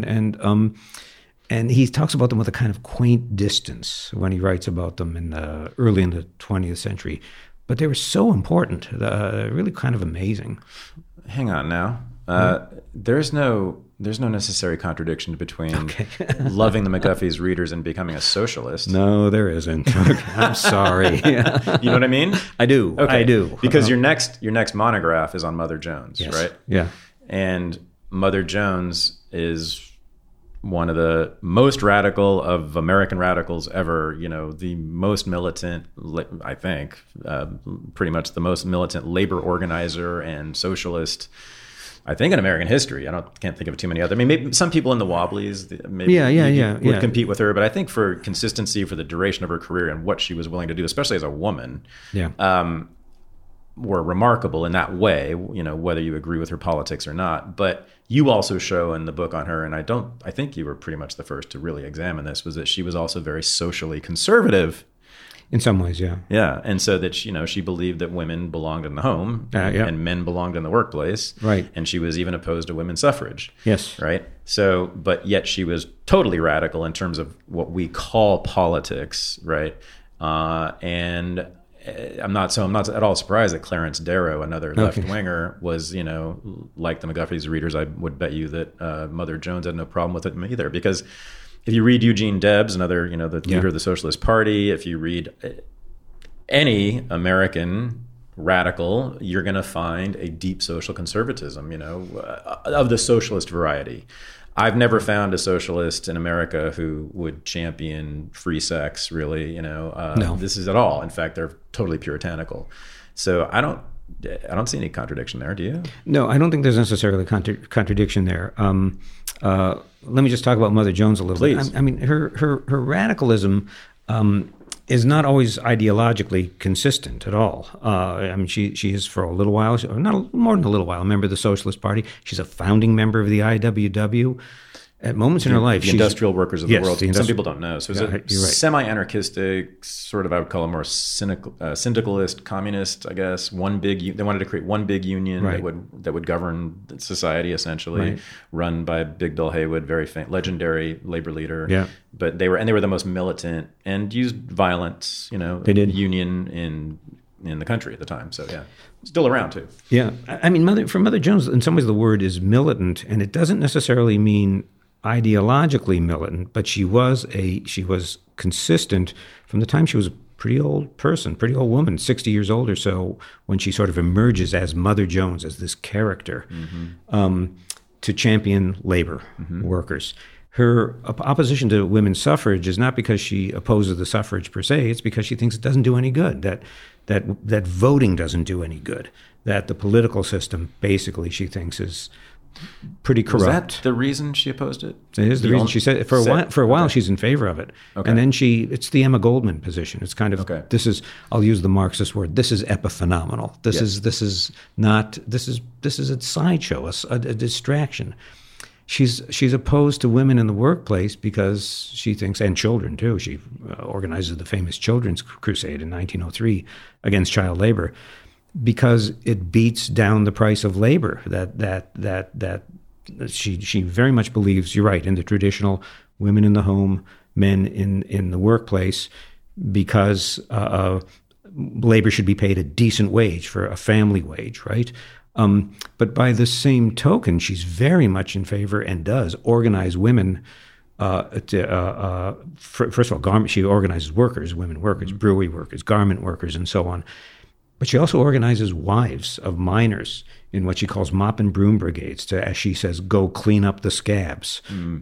and he talks about them with a kind of quaint distance when he writes about them early in the 20th century. But they were so important, really kind of amazing. Hang on now. There's no necessary contradiction between loving the McGuffey's Readers and becoming a socialist. No, there isn't. I'm sorry. You know what I mean? I do. Okay. I do. Because your next monograph is on Mother Jones, yes. right? Yeah. And Mother Jones is one of the most radical of American radicals ever, the most militant, I think, pretty much the most militant labor organizer and socialist, I think, in American history. Can't think of too many other. I mean, maybe some people in the Wobblies would compete with her, but I think for consistency, for the duration of her career and what she was willing to do, especially as a woman, were remarkable in that way, whether you agree with her politics or not. But you also show in the book on her, and I think you were pretty much the first to really examine this, was that she was also very socially conservative. In some ways, yeah. Yeah, and so that, she believed that women belonged in the home and men belonged in the workplace. Right. And she was even opposed to women's suffrage. Yes. Right? So, but yet she was totally radical in terms of what we call politics, right? And I'm not at all surprised that Clarence Darrow, another left-winger, was, like the McGuffey's Readers. I would bet you that Mother Jones had no problem with it either, because if you read Eugene Debs, another, the leader of the Socialist Party, if you read any American radical, you're going to find a deep social conservatism, of the socialist variety. I've never found a socialist in America who would champion free sex, really, No. This is at all. In fact, they're totally puritanical. So I don't see any contradiction there. Do you? No, I don't think there's necessarily contradiction there. Let me just talk about Mother Jones a little Please. bit. I mean, her radicalism is not always ideologically consistent at all. She is for a little while, not more than a little while, a member of the Socialist Party. She's a founding member of the IWW. At moments in her life, the industrial workers of the world. Some people don't know. So it's right. semi-anarchistic, sort of, I would call a more syndicalist, communist, I guess. They wanted to create one big union that would govern society, essentially, run by Big Bill Haywood, very legendary labor leader. Yeah. But they were the most militant and used violence, They did. union in the country at the time. So yeah, still around too. Yeah, I mean, for Mother Jones, in some ways, the word is militant, and it doesn't necessarily mean ideologically militant, but she was consistent from the time she was a pretty old woman, 60 years old or so, when she sort of emerges as Mother Jones, as this character, to champion labor workers. Her opposition to women's suffrage is not because she opposes the suffrage per se, it's because she thinks it doesn't do any good, that voting doesn't do any good, that the political system, basically, she thinks is pretty corrupt. Was that the reason she opposed it? It is the reason she said for a while she's in favor of it. Okay. And then it's the Emma Goldman position. It's kind of I'll use the Marxist word. This is epiphenomenal. This is a sideshow, a distraction. She's opposed to women in the workplace because she thinks, and children too. She organizes the famous Children's Crusade in 1903 against child labor, because it beats down the price of labor. That she very much believes, you're right, in the traditional women in the home, men in the workplace, because labor should be paid a decent wage for a family wage, right? But by the same token, she's very much in favor and does organize women. First of all, she organizes workers, women workers, brewery workers, garment workers, and so on. But she also organizes wives of miners in what she calls mop and broom brigades to, as she says, go clean up the scabs.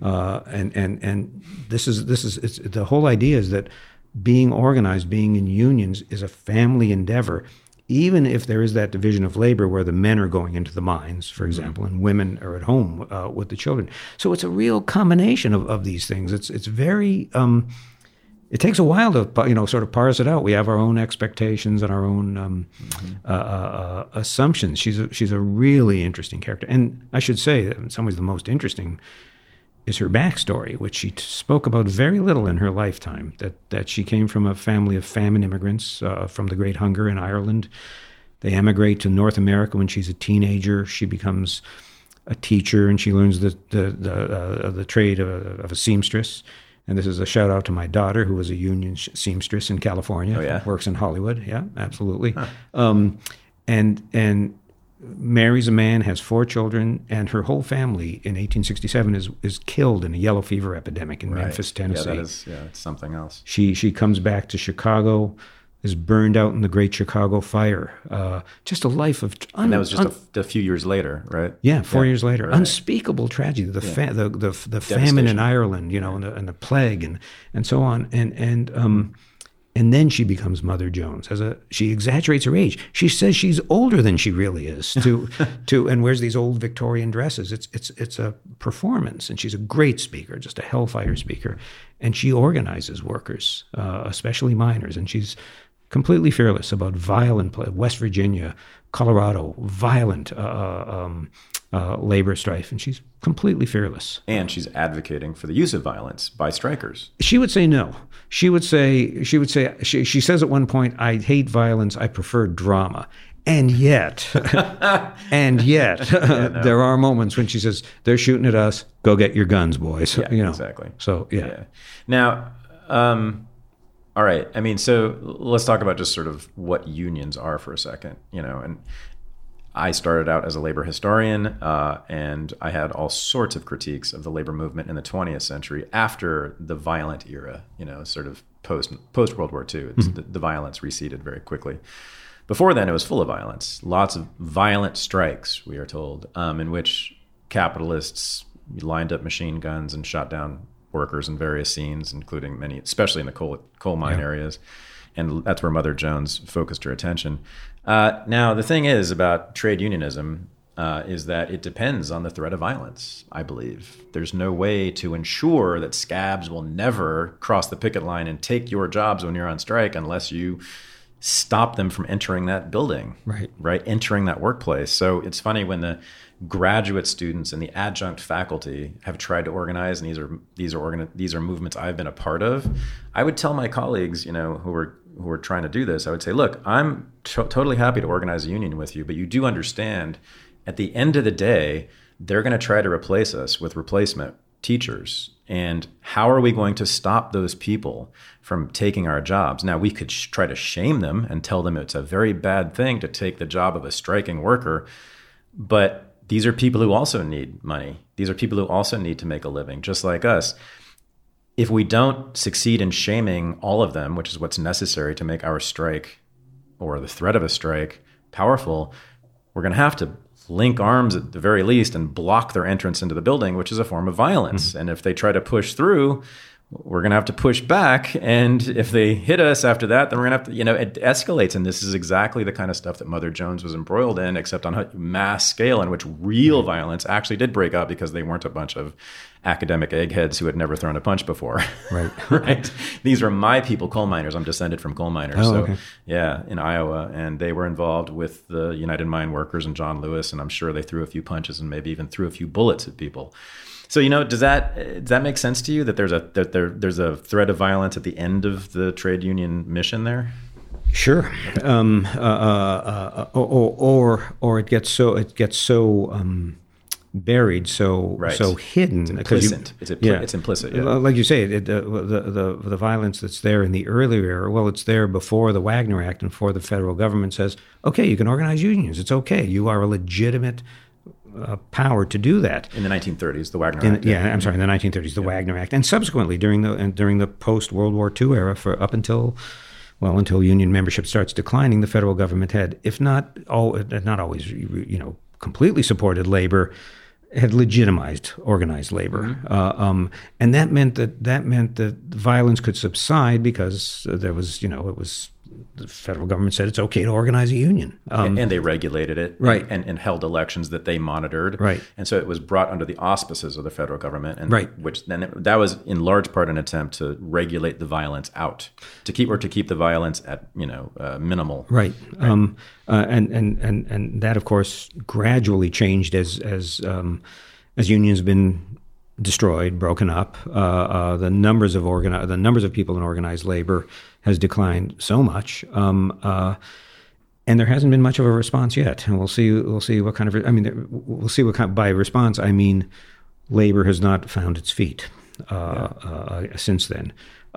And this is the whole idea is that being organized, being in unions, is a family endeavor. Even if there is that division of labor where the men are going into the mines, for example, and women are at home with the children. So it's a real combination of these things. It's very, it takes a while to, sort of parse it out. We have our own expectations and our own assumptions. She's a really interesting character. And I should say, in some ways, the most interesting is her backstory, which she spoke about very little in her lifetime, that she came from a family of famine immigrants from the Great Hunger in Ireland. They emigrate to North America when she's a teenager. She becomes a teacher, and she learns the trade of a seamstress. And this is a shout out to my daughter, who was a union seamstress in California. Oh, yeah? Works in Hollywood. Yeah, absolutely. Huh. And marries a man, has 4 children, and her whole family in 1867 is killed in a yellow fever epidemic in Memphis, Tennessee. It's something else. She comes back to Chicago, is burned out in the Great Chicago Fire. Just a life of... and that was just a few years later, right? Yeah, 4 years later. Right. Unspeakable tragedy. The famine in Ireland, and the plague and so on. And then she becomes Mother Jones. She exaggerates her age. She says she's older than she really is. And wears these old Victorian dresses. It's a performance, and she's a great speaker, just a hellfire speaker. And she organizes workers, especially miners. And she's completely fearless about violent West Virginia, Colorado, violent labor strife, and she's completely fearless. And she's advocating for the use of violence by strikers. She would say no. She says at one point, I hate violence, I prefer drama. And yet, there are moments when she says, they're shooting at us, go get your guns, boys. Yeah, exactly. So, yeah. Now, all right. I mean, so let's talk about just sort of what unions are for a second, and I started out as a labor historian, and I had all sorts of critiques of the labor movement in the 20th century after the violent era, sort of post World War II. The violence receded very quickly. Before then, it was full of violence, lots of violent strikes, we are told, in which capitalists lined up machine guns and shot down workers in various scenes, including many, especially in the coal mine areas. And that's where Mother Jones focused her attention. Now, the thing is about trade unionism is that it depends on the threat of violence, I believe. There's no way to ensure that scabs will never cross the picket line and take your jobs when you're on strike unless you stop them from entering that building, right? Entering that workplace. So it's funny when the graduate students and the adjunct faculty have tried to organize, and these are movements I've been a part of. I would tell my colleagues, who are trying to do this, I would say, look, I'm totally happy to organize a union with you, but you do understand, at the end of the day, they're going to try to replace us with replacement teachers. And how are we going to stop those people from taking our jobs? Now, we could try to shame them and tell them it's a very bad thing to take the job of a striking worker, but these are people who also need money. These are people who also need to make a living, just like us. If we don't succeed in shaming all of them, which is what's necessary to make our strike or the threat of a strike powerful, we're going to have to link arms at the very least and block their entrance into the building, which is a form of violence. Mm-hmm. And if they try to push through, we're going to have to push back. And if they hit us after that, then we're going to have to, it escalates. And this is exactly the kind of stuff that Mother Jones was embroiled in, except on a mass scale in which real violence actually did break out because they weren't a bunch of academic eggheads who had never thrown a punch before. Right. Right. These were my people, coal miners. I'm descended from coal miners. Okay. Yeah, in Iowa. And they were involved with the United Mine Workers and John Lewis. And I'm sure they threw a few punches and maybe even threw a few bullets at people. So, does that make sense to you that there's a threat of violence at the end of the trade union mission there? Sure. Or it gets so buried, so hidden. It's implicit. Yeah. Like you say, the violence that's there in the earlier era, well, it's there before the Wagner Act and before the federal government says, okay, you can organize unions. It's okay. You are a legitimate power to do that. In the 1930s, the Wagner Act. In the 1930s, the Wagner Act, and subsequently during the post-World War II era, until union membership starts declining, the federal government had, if not always, completely supported labor, had legitimized organized labor, and that meant that violence could subside because there was, the federal government said it's okay to organize a union, and they regulated it, right, and held elections that they monitored, right, and so it was brought under the auspices of the federal government, and right, which then that was in large part an attempt to regulate the violence out, to keep the violence at minimal, right. And that of course gradually changed as unions have been destroyed, broken up. The numbers of people in organized labor has declined so much, and there hasn't been much of a response yet. And we'll see what kind of. We'll see what kind. By response, I mean labor has not found its feet since then.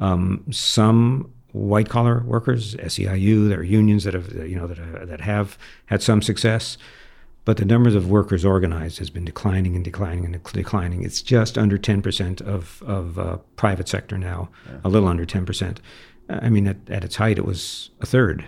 Some white collar workers, SEIU, there are unions that have had some success. But the numbers of workers organized has been declining and declining and declining. It's just under 10% of private sector now, a little under 10%. At its height, it was a third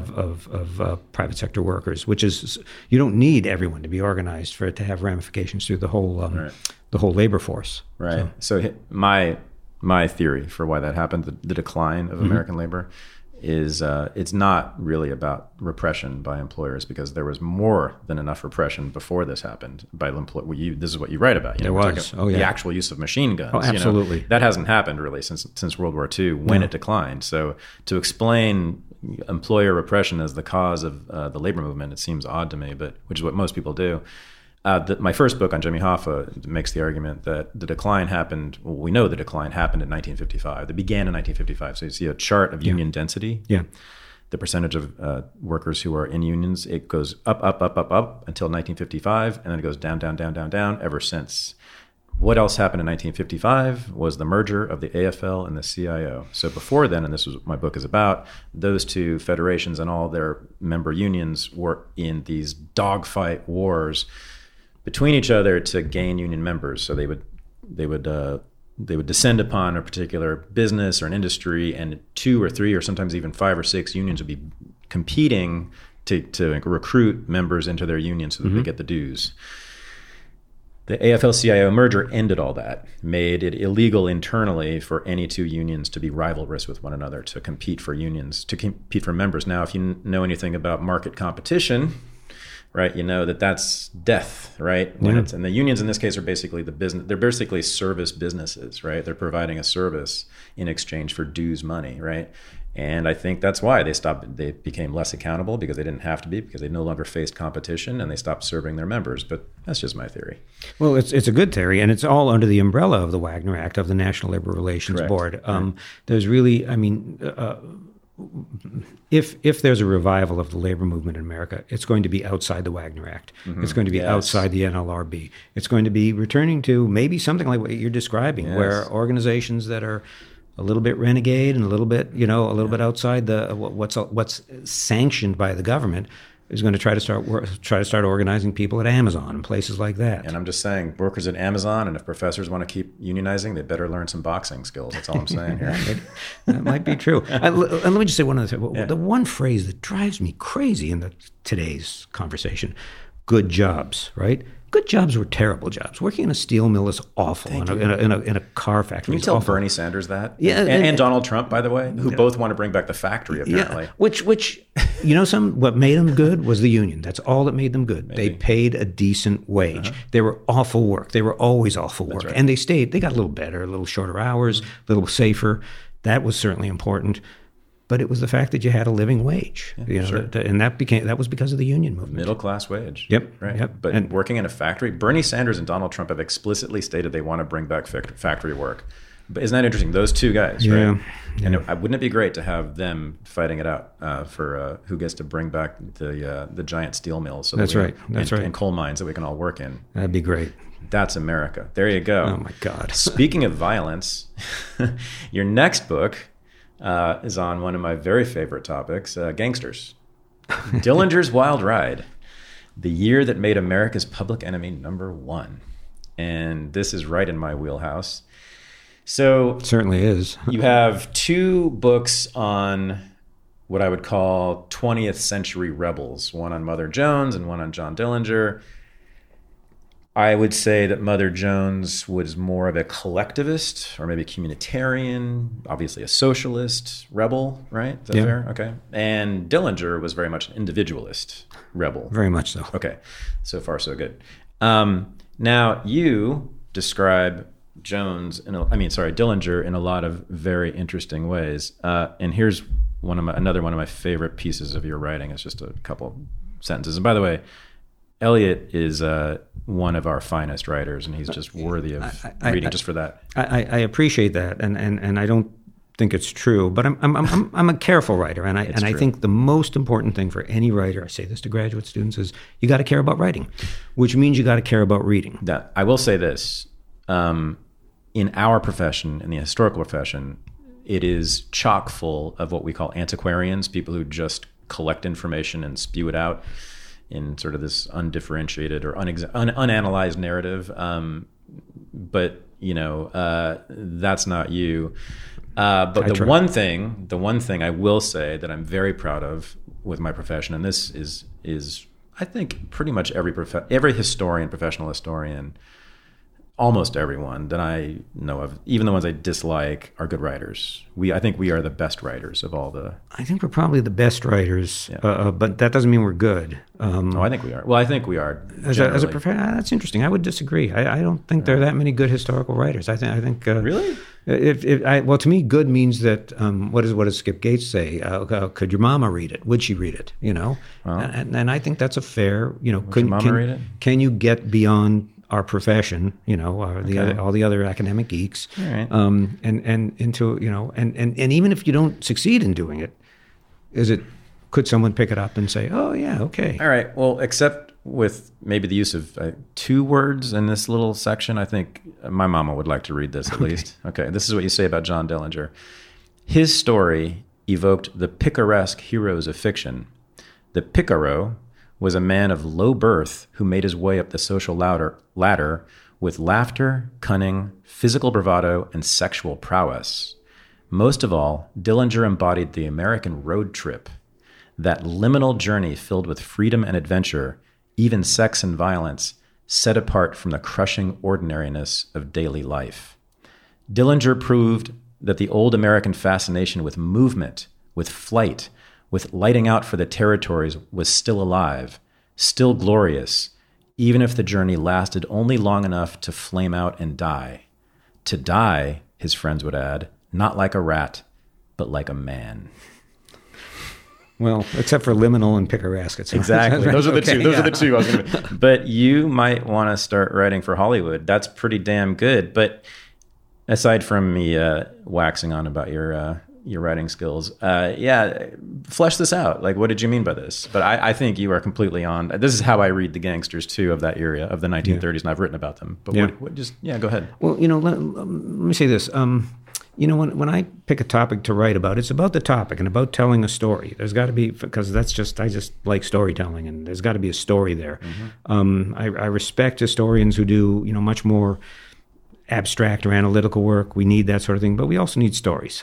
of private sector workers, which is, you don't need everyone to be organized for it to have ramifications through the whole labor force. Right. So my theory for why that happened, the decline of American labor, is it's not really about repression by employers, because there was more than enough repression before this happened by this is what you write about. There was. The actual use of machine guns. Oh, absolutely. That hasn't happened really since World War II when it declined. So to explain employer repression as the cause of the labor movement, it seems odd to me, but which is what most people do. My first book on Jimmy Hoffa makes the argument that the decline happened. Well, we know the decline happened in 1955. It began in 1955. So you see a chart of union density. Yeah. The percentage of workers who are in unions, it goes up until 1955, and then it goes down ever since. What else happened in 1955 was the merger of the AFL and the CIO. So before then, and this is what my book is about, those two federations and all their member unions were in these dogfight wars between each other to gain union members. So they would descend upon a particular business or an industry, and 2 or 3 or sometimes even 5 or 6 unions would be competing to recruit members into their union so that they get the dues. The AFL-CIO merger ended all that, made it illegal internally for any 2 unions to be rivalrous with one another, to compete for members. Now, if you know anything about market competition, right, you know that's death, right? And the unions in this case are basically they're basically service businesses, right? They're providing a service in exchange for dues money, right? And I think that's why they became less accountable, because they didn't have to be, because they no longer faced competition, and they stopped serving their members. But that's just my theory. Well, it's a good theory, and it's all under the umbrella of the Wagner Act, of the National Labor Relations Board. There's really, if there's a revival of the labor movement in America, it's going to be outside the Wagner Act. It's going to be outside the NLRB. It's going to be returning to maybe something like what you're describing, where organizations that are a little bit renegade and a little bit outside the what's sanctioned by the government is going to try to start organizing people at Amazon and places like that. And I'm just saying, workers at Amazon, and if professors want to keep unionizing, they better learn some boxing skills. That's all I'm saying here. That might be true. And let me just say one other thing. The one phrase that drives me crazy in today's conversation: good jobs, right? Good jobs were terrible jobs. Working in a steel mill is awful. In a car factory, Can you tell awful. Bernie Sanders that? Yeah, and Donald Trump, by the way, who both want to bring back the factory, apparently. Yeah, which what made them good was the union. That's all that made them good. Maybe. They paid a decent wage. They were awful work. They were always awful work. Right. And they got a little better, a little shorter hours, a little safer. That was certainly important. But it was the fact that you had a living wage, and that was because of the union movement. Middle class wage. Yep. Right. Yep. But working in a factory, Bernie Sanders and Donald Trump have explicitly stated they want to bring back factory work. But isn't that interesting? Those two guys, Yeah. right? And wouldn't it be great to have them fighting it out for who gets to bring back the giant steel mills? So That's right. That's right. And coal mines that we can all work in. That'd be great. That's America. There you go. Oh my God. Speaking of violence, your next book is on one of my very favorite topics, gangsters. Dillinger's Wild Ride, the year that made America's public enemy #1. And this is right in my wheelhouse. So It certainly is. you have 2 books on what I would call 20th century rebels, one on Mother Jones and one on John Dillinger. I would say that Mother Jones was more of a collectivist or maybe communitarian, obviously a socialist rebel, right? Is that fair? Okay. And Dillinger was very much an individualist rebel. Very much so. Okay. So far, so good. Now, you describe Dillinger in a lot of very interesting ways. And here's another one of my favorite pieces of your writing. It's just a couple sentences. And by the way, Eliot is one of our finest writers, and he's just worthy of reading just for that. I appreciate that, and I don't think it's true, but I'm a careful writer, and I think the most important thing for any writer, I say this to graduate students, is you got to care about writing, which means you got to care about reading. I will say this: in our profession, in the historical profession, it is chock full of what we call antiquarians, people who just collect information and spew it out in sort of this undifferentiated or unanalyzed narrative. But that's not you. But the one thing I will say that I'm very proud of with my profession, and this is I think pretty much every historian, professional historian, almost everyone that I know of, even the ones I dislike, are good writers. I think we are the best writers of all the... I think we're probably the best writers, but that doesn't mean we're good. I think we are. Well, I think we are. As a professor, that's interesting. I would disagree. I don't think there are that many good historical writers. I think really? Well, to me, good means that what does Skip Gates say? Could your mama read it? Would she read it? Well, and I think that's a fair. Would your mama read it? Can you get beyond our profession, all the other academic geeks, right. and into and even if you don't succeed in doing it, could someone pick it up and say, oh yeah, okay, all right, well, except with maybe the use of 2 words in this little section, I think my mama would like to read this at least. Okay, this is what you say about John Dillinger. His story evoked the picaresque heroes of fiction. The picaro was a man of low birth who made his way up the social ladder with laughter, cunning, physical bravado, and sexual prowess. Most of all, Dillinger embodied the American road trip, that liminal journey filled with freedom and adventure, even sex and violence, set apart from the crushing ordinariness of daily life. Dillinger proved that the old American fascination with movement, with flight, with lighting out for the territories was still alive, still glorious, even if the journey lasted only long enough to flame out and die. To die, his friends would add, not like a rat, but like a man. Well, except for liminal and picaresque. Exactly. Right. Those are the two. Those are the two. But you might want to start writing for Hollywood. That's pretty damn good. But aside from me waxing on about your writing skills, flesh this out. Like, what did you mean by this? But I think you are completely on. This is how I read the gangsters too of that era of the 1930s, and I've written about them. But go ahead. Well, let me say this. When I pick a topic to write about, it's about the topic and about telling a story. There's got to be, because I just like storytelling, and there's got to be a story there. Mm-hmm. I respect historians who do much more abstract or analytical work. We need that sort of thing, but we also need stories.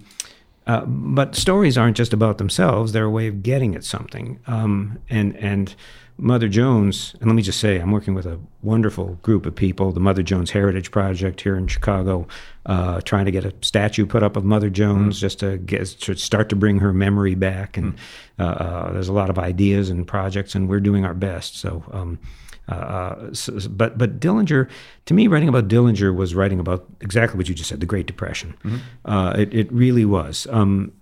But stories aren't just about themselves; they're a way of getting at something. And Mother Jones, and let me just say, I'm working with a wonderful group of people, the Mother Jones Heritage Project here in Chicago, trying to get a statue put up of Mother Jones just to start to bring her memory back. And there's a lot of ideas and projects, and we're doing our best. So But Dillinger, to me, writing about Dillinger was writing about exactly what you just said, the Great Depression. It really was. And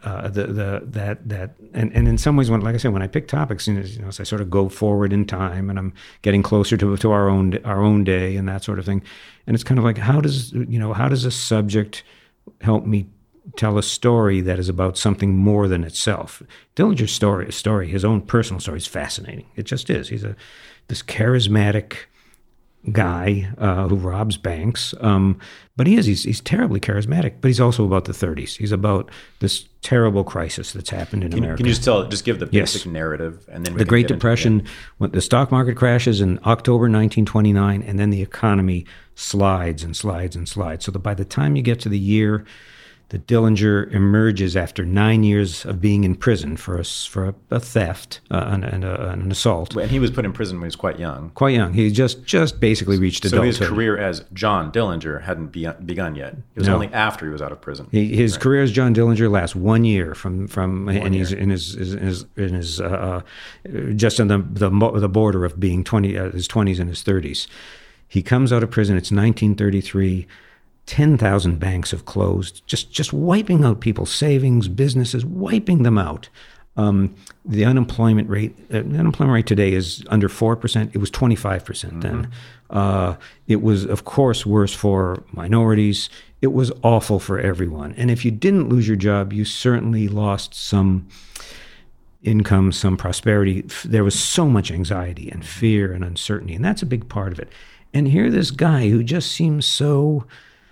in some ways, like I said, when I pick topics, as I sort of go forward in time, and I'm getting closer to our own day and that sort of thing, and it's kind of like how does a subject help me tell a story that is about something more than itself? Dillinger's story, his own personal story, is fascinating. It just is. He's this charismatic guy who robs banks, but he's terribly charismatic. But he's also about the 30s. He's about this terrible crisis that's happened in America. Can you just give the basic narrative, and then the Great Depression, when the stock market crashes in October 1929, and then the economy slides and slides and slides. So that by the time you get to the year that Dillinger emerges after 9 years of being in prison for a theft and an assault. And he was put in prison when he was quite young. Quite young. He just basically reached adulthood. So his career as John Dillinger hadn't begun yet. It was only after he was out of prison. His career as John Dillinger lasts 1 year he's in his just on the border of being his 20s and his 30s. He comes out of prison. It's 1933. 10,000 banks have closed, just wiping out people's savings, businesses, wiping them out. The unemployment rate today is under 4%. It was 25% then. It was, of course, worse for minorities. It was awful for everyone. And if you didn't lose your job, you certainly lost some income, some prosperity. There was so much anxiety and fear and uncertainty, and that's a big part of it. And here this guy who just seems so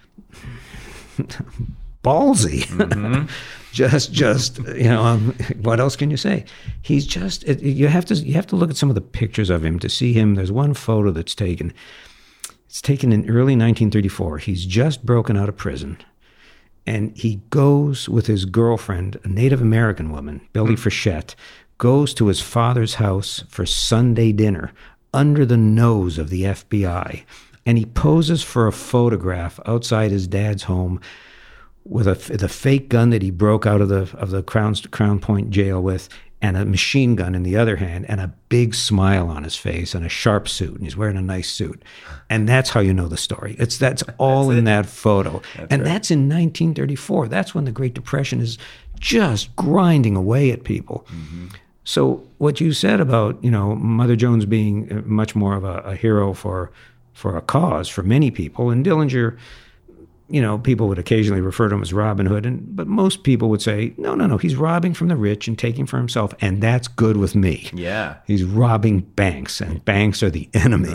ballsy. just what else can you say? He's just you have to look at some of the pictures of him to see him. There's one photo that's taken. It's taken in early 1934. He's just broken out of prison, and he goes with his girlfriend, a Native American woman, Billie Frechette, goes to his father's house for Sunday dinner under the nose of the FBI. And he poses for a photograph outside his dad's home with the fake gun that he broke out of the Crown Point jail with, and a machine gun in the other hand, and a big smile on his face, and a sharp suit, and he's wearing a nice suit. And that's how you know the story. That's all in that photo. That's in 1934. That's when the Great Depression is just grinding away at people. So what you said about Mother Jones being much more of a hero for a cause for many people. And Dillinger, people would occasionally refer to him as Robin Hood, but most people would say, no, he's robbing from the rich and taking for himself, and that's good with me. Yeah. He's robbing banks, and banks are the enemy.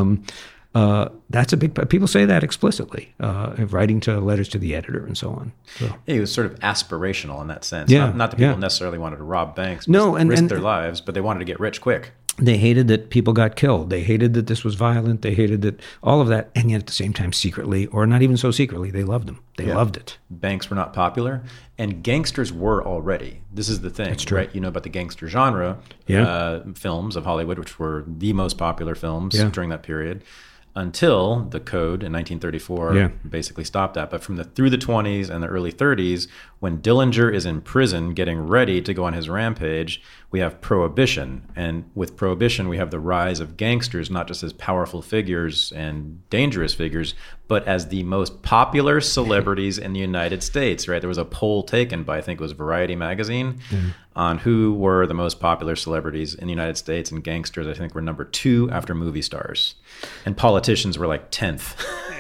That's a big, people say that explicitly, writing to letters to the editor and so on. So. Yeah, he was sort of aspirational in that sense. Yeah, not that people necessarily wanted to rob banks, risk their lives, but they wanted to get rich quick. They hated that people got killed. They hated that this was violent. They hated that all of that. And yet at the same time, secretly, or not even so secretly, they loved them. They loved it. Banks were not popular, and gangsters were already. This is the thing, right? You know about the gangster genre films of Hollywood, which were the most popular films during that period. Until the code in 1934 basically stopped that. But through the 20s and the early 30s, when Dillinger is in prison getting ready to go on his rampage, we have Prohibition. And with Prohibition, we have the rise of gangsters, not just as powerful figures and dangerous figures, but as the most popular celebrities in the United States, right? There was a poll taken by, I think it was Variety magazine, on who were the most popular celebrities in the United States, and gangsters, I think, were number 2 after movie stars. And politicians were like 10th.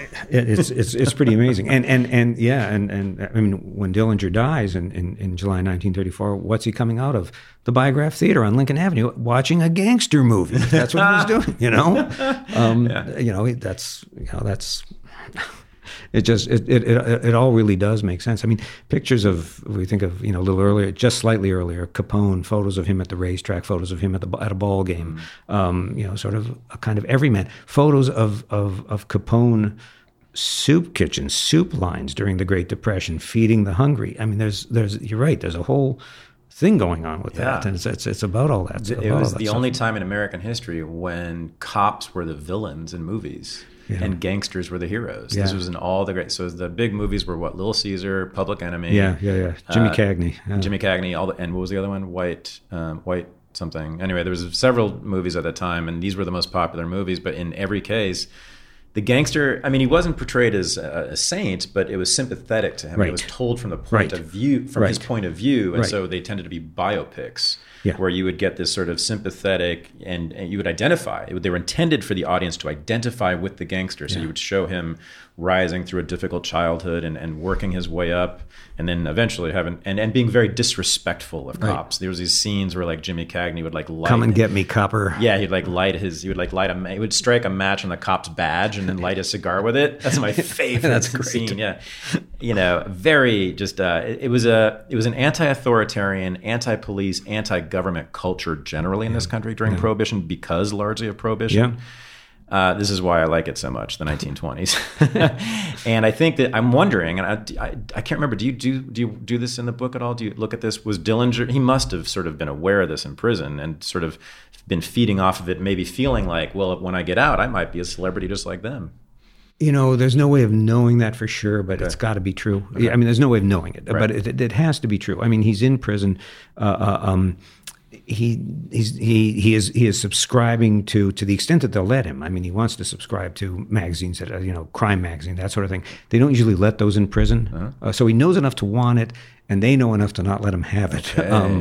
It's pretty amazing. And I mean, when Dillinger dies in July 1934, what's he coming out of? The Biograph Theater on Lincoln Avenue, watching a gangster movie. That's what he was doing, that's it all really does make sense. I mean, pictures of, we think of, a little earlier, just slightly earlier, Capone, photos of him at the racetrack, photos of him at a ball game, sort of a kind of everyman. Photos of Capone soup kitchens, soup lines during the Great Depression, feeding the hungry. I mean, there's you're right, there's a whole thing going on with that, and it's about all that. It was the only time in American history when cops were the villains in movies. Yeah. And gangsters were the heroes. Yeah. This was in all the great. So the big movies were what? Little Caesar, Public Enemy. Jimmy Cagney. Jimmy Cagney. And what was the other one? White something. Anyway, there was several movies at that time, and these were the most popular movies. But in every case, the gangster, I mean, he wasn't portrayed as a saint, but it was sympathetic to him. It was told from the point of view, from his point of view, and so they tended to be biopics. Where you would get this sort of sympathetic, and you would identify. They were intended for the audience to identify with the gangster. So you would show him rising through a difficult childhood and working his way up, and then eventually having and being very disrespectful of cops. There was these scenes where like Jimmy Cagney would like light, come and get me, copper. Yeah, he would strike a match on the cop's badge and then light a cigar with it. That's my favorite. That's great. Scene. Yeah, very just. It was an anti-authoritarian, anti-police, anti-government culture generally in this country during Prohibition, because largely of Prohibition. This is why I like it so much, the 1920s. And I think that I'm wondering, and I can't remember, do you do this in the book at all? Do you look at this? Was Dillinger, he must have sort of been aware of this in prison and sort of been feeding off of it, maybe feeling like, well, when I get out, I might be a celebrity just like them. There's no way of knowing that for sure, but it's got to be true. I mean, there's no way of knowing it, but it has to be true. I mean, he's in prison. He is subscribing to the extent that they'll let him. I mean, he wants to subscribe to magazines that crime magazine, that sort of thing. They don't usually let those in prison, so he knows enough to want it, and they know enough to not let him have it.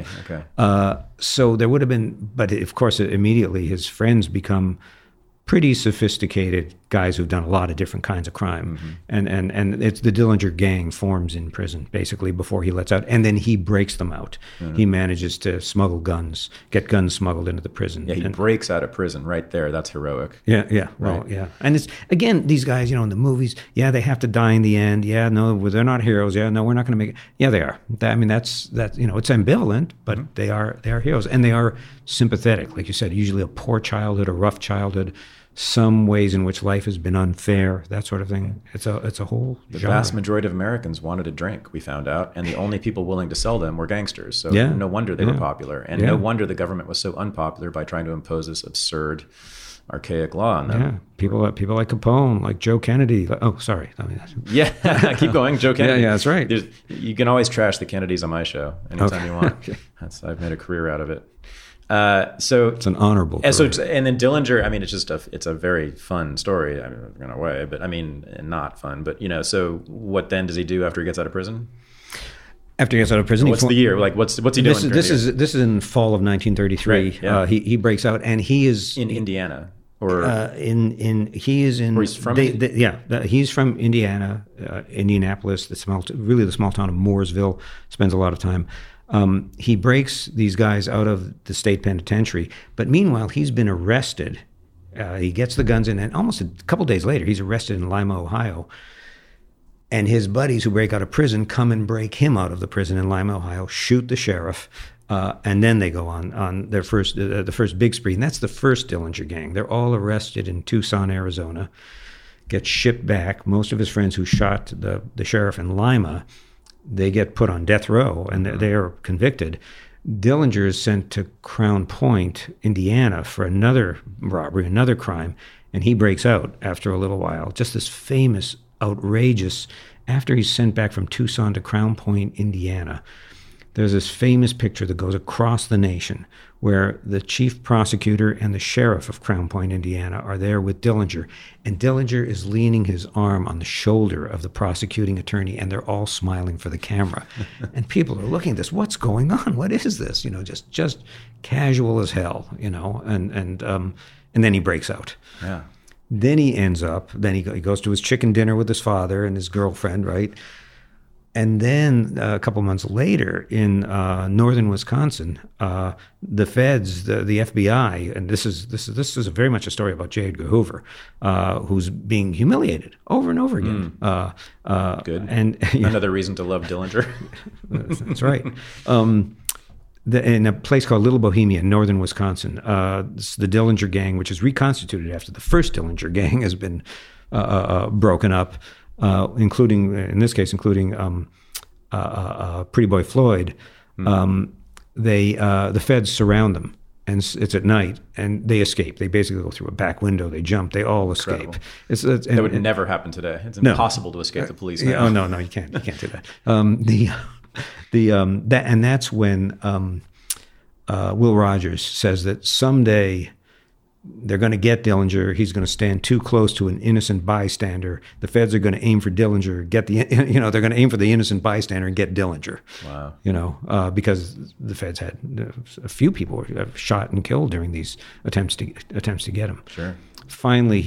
So there would have been, but of course, immediately his friends become pretty sophisticated guys who've done a lot of different kinds of crime. And it's the Dillinger gang forms in prison, basically, before he lets out. And then he breaks them out. He manages to smuggle guns, get guns smuggled into the prison. Yeah, he breaks out of prison right there. That's heroic. Yeah. Well, yeah. And it's, again, these guys, in the movies, they have to die in the end. Yeah, no, they're not heroes. Yeah, no, we're not going to make it. Yeah, they are. I mean, that's it's ambivalent, but they are heroes. And they are sympathetic. Like you said, usually a poor childhood, a rough childhood, some ways in which life has been unfair, that sort of thing. It's a whole The genre. vast majority of Americans wanted a drink, we found out, and the only people willing to sell them were gangsters. So no wonder they were popular. And no wonder the government was so unpopular by trying to impose this absurd, archaic law on them. Yeah, people like Capone, like Joe Kennedy. Oh, sorry. Keep going, Joe Kennedy. Yeah, that's right. You can always trash the Kennedys on my show anytime you want. I've made a career out of it. So it's an honorable career. And then Dillinger, I mean, it's a very fun story, I mean, in a way, but I mean, not fun, but so what then does he do after he gets out of prison? After he gets out of prison, what's the year? Like, what's he doing? This is in fall of 1933. Right, he breaks out, and he is in Indiana, or he is in. Or he's from. He's from Indiana, Indianapolis, the small town of Mooresville. Spends a lot of time. He breaks these guys out of the state penitentiary, but meanwhile, he's been arrested. He gets the guns in, and almost a couple days later, he's arrested in Lima, Ohio. And his buddies who break out of prison come and break him out of the prison in Lima, Ohio, shoot the sheriff, and then they go on their first the first big spree. And that's the first Dillinger gang. They're all arrested in Tucson, Arizona, get shipped back. Most of his friends who shot the sheriff in Lima, they get put on death row, and they are convicted. Dillinger is sent to Crown Point, Indiana, for another robbery, another crime, and he breaks out after a little while. Just this famous, outrageous, after he's sent back from Tucson to Crown Point, Indiana, there's this famous picture that goes across the nation where the chief prosecutor and the sheriff of Crown Point, Indiana, are there with Dillinger. And Dillinger is leaning his arm on the shoulder of the prosecuting attorney, and they're all smiling for the camera. And people are looking at this. What's going on? What is this? Just casual as hell, and then he breaks out. Yeah. Then he ends up, he goes to his chicken dinner with his father and his girlfriend, right? And then a couple months later, in northern Wisconsin, the feds, the FBI, and this is very much a story about J. Edgar Hoover, who's being humiliated over and over again. Good. And another reason to love Dillinger. That's right. In a place called Little Bohemia in northern Wisconsin, the Dillinger gang, which is reconstituted after the first Dillinger gang has been broken up. Including Pretty Boy Floyd, the feds surround them, and it's at night, and they escape. They basically go through a back window. They jump. They all escape. That would never happen today. It's impossible to escape the police now. Oh no, you can't. You can't do that. And that's when Will Rogers says that someday they're going to get Dillinger. He's going to stand too close to an innocent bystander. The feds are going to aim for Dillinger, they're going to aim for the innocent bystander and get Dillinger. Wow. Because the feds had a few people were shot and killed during these attempts to get him. Sure. Finally,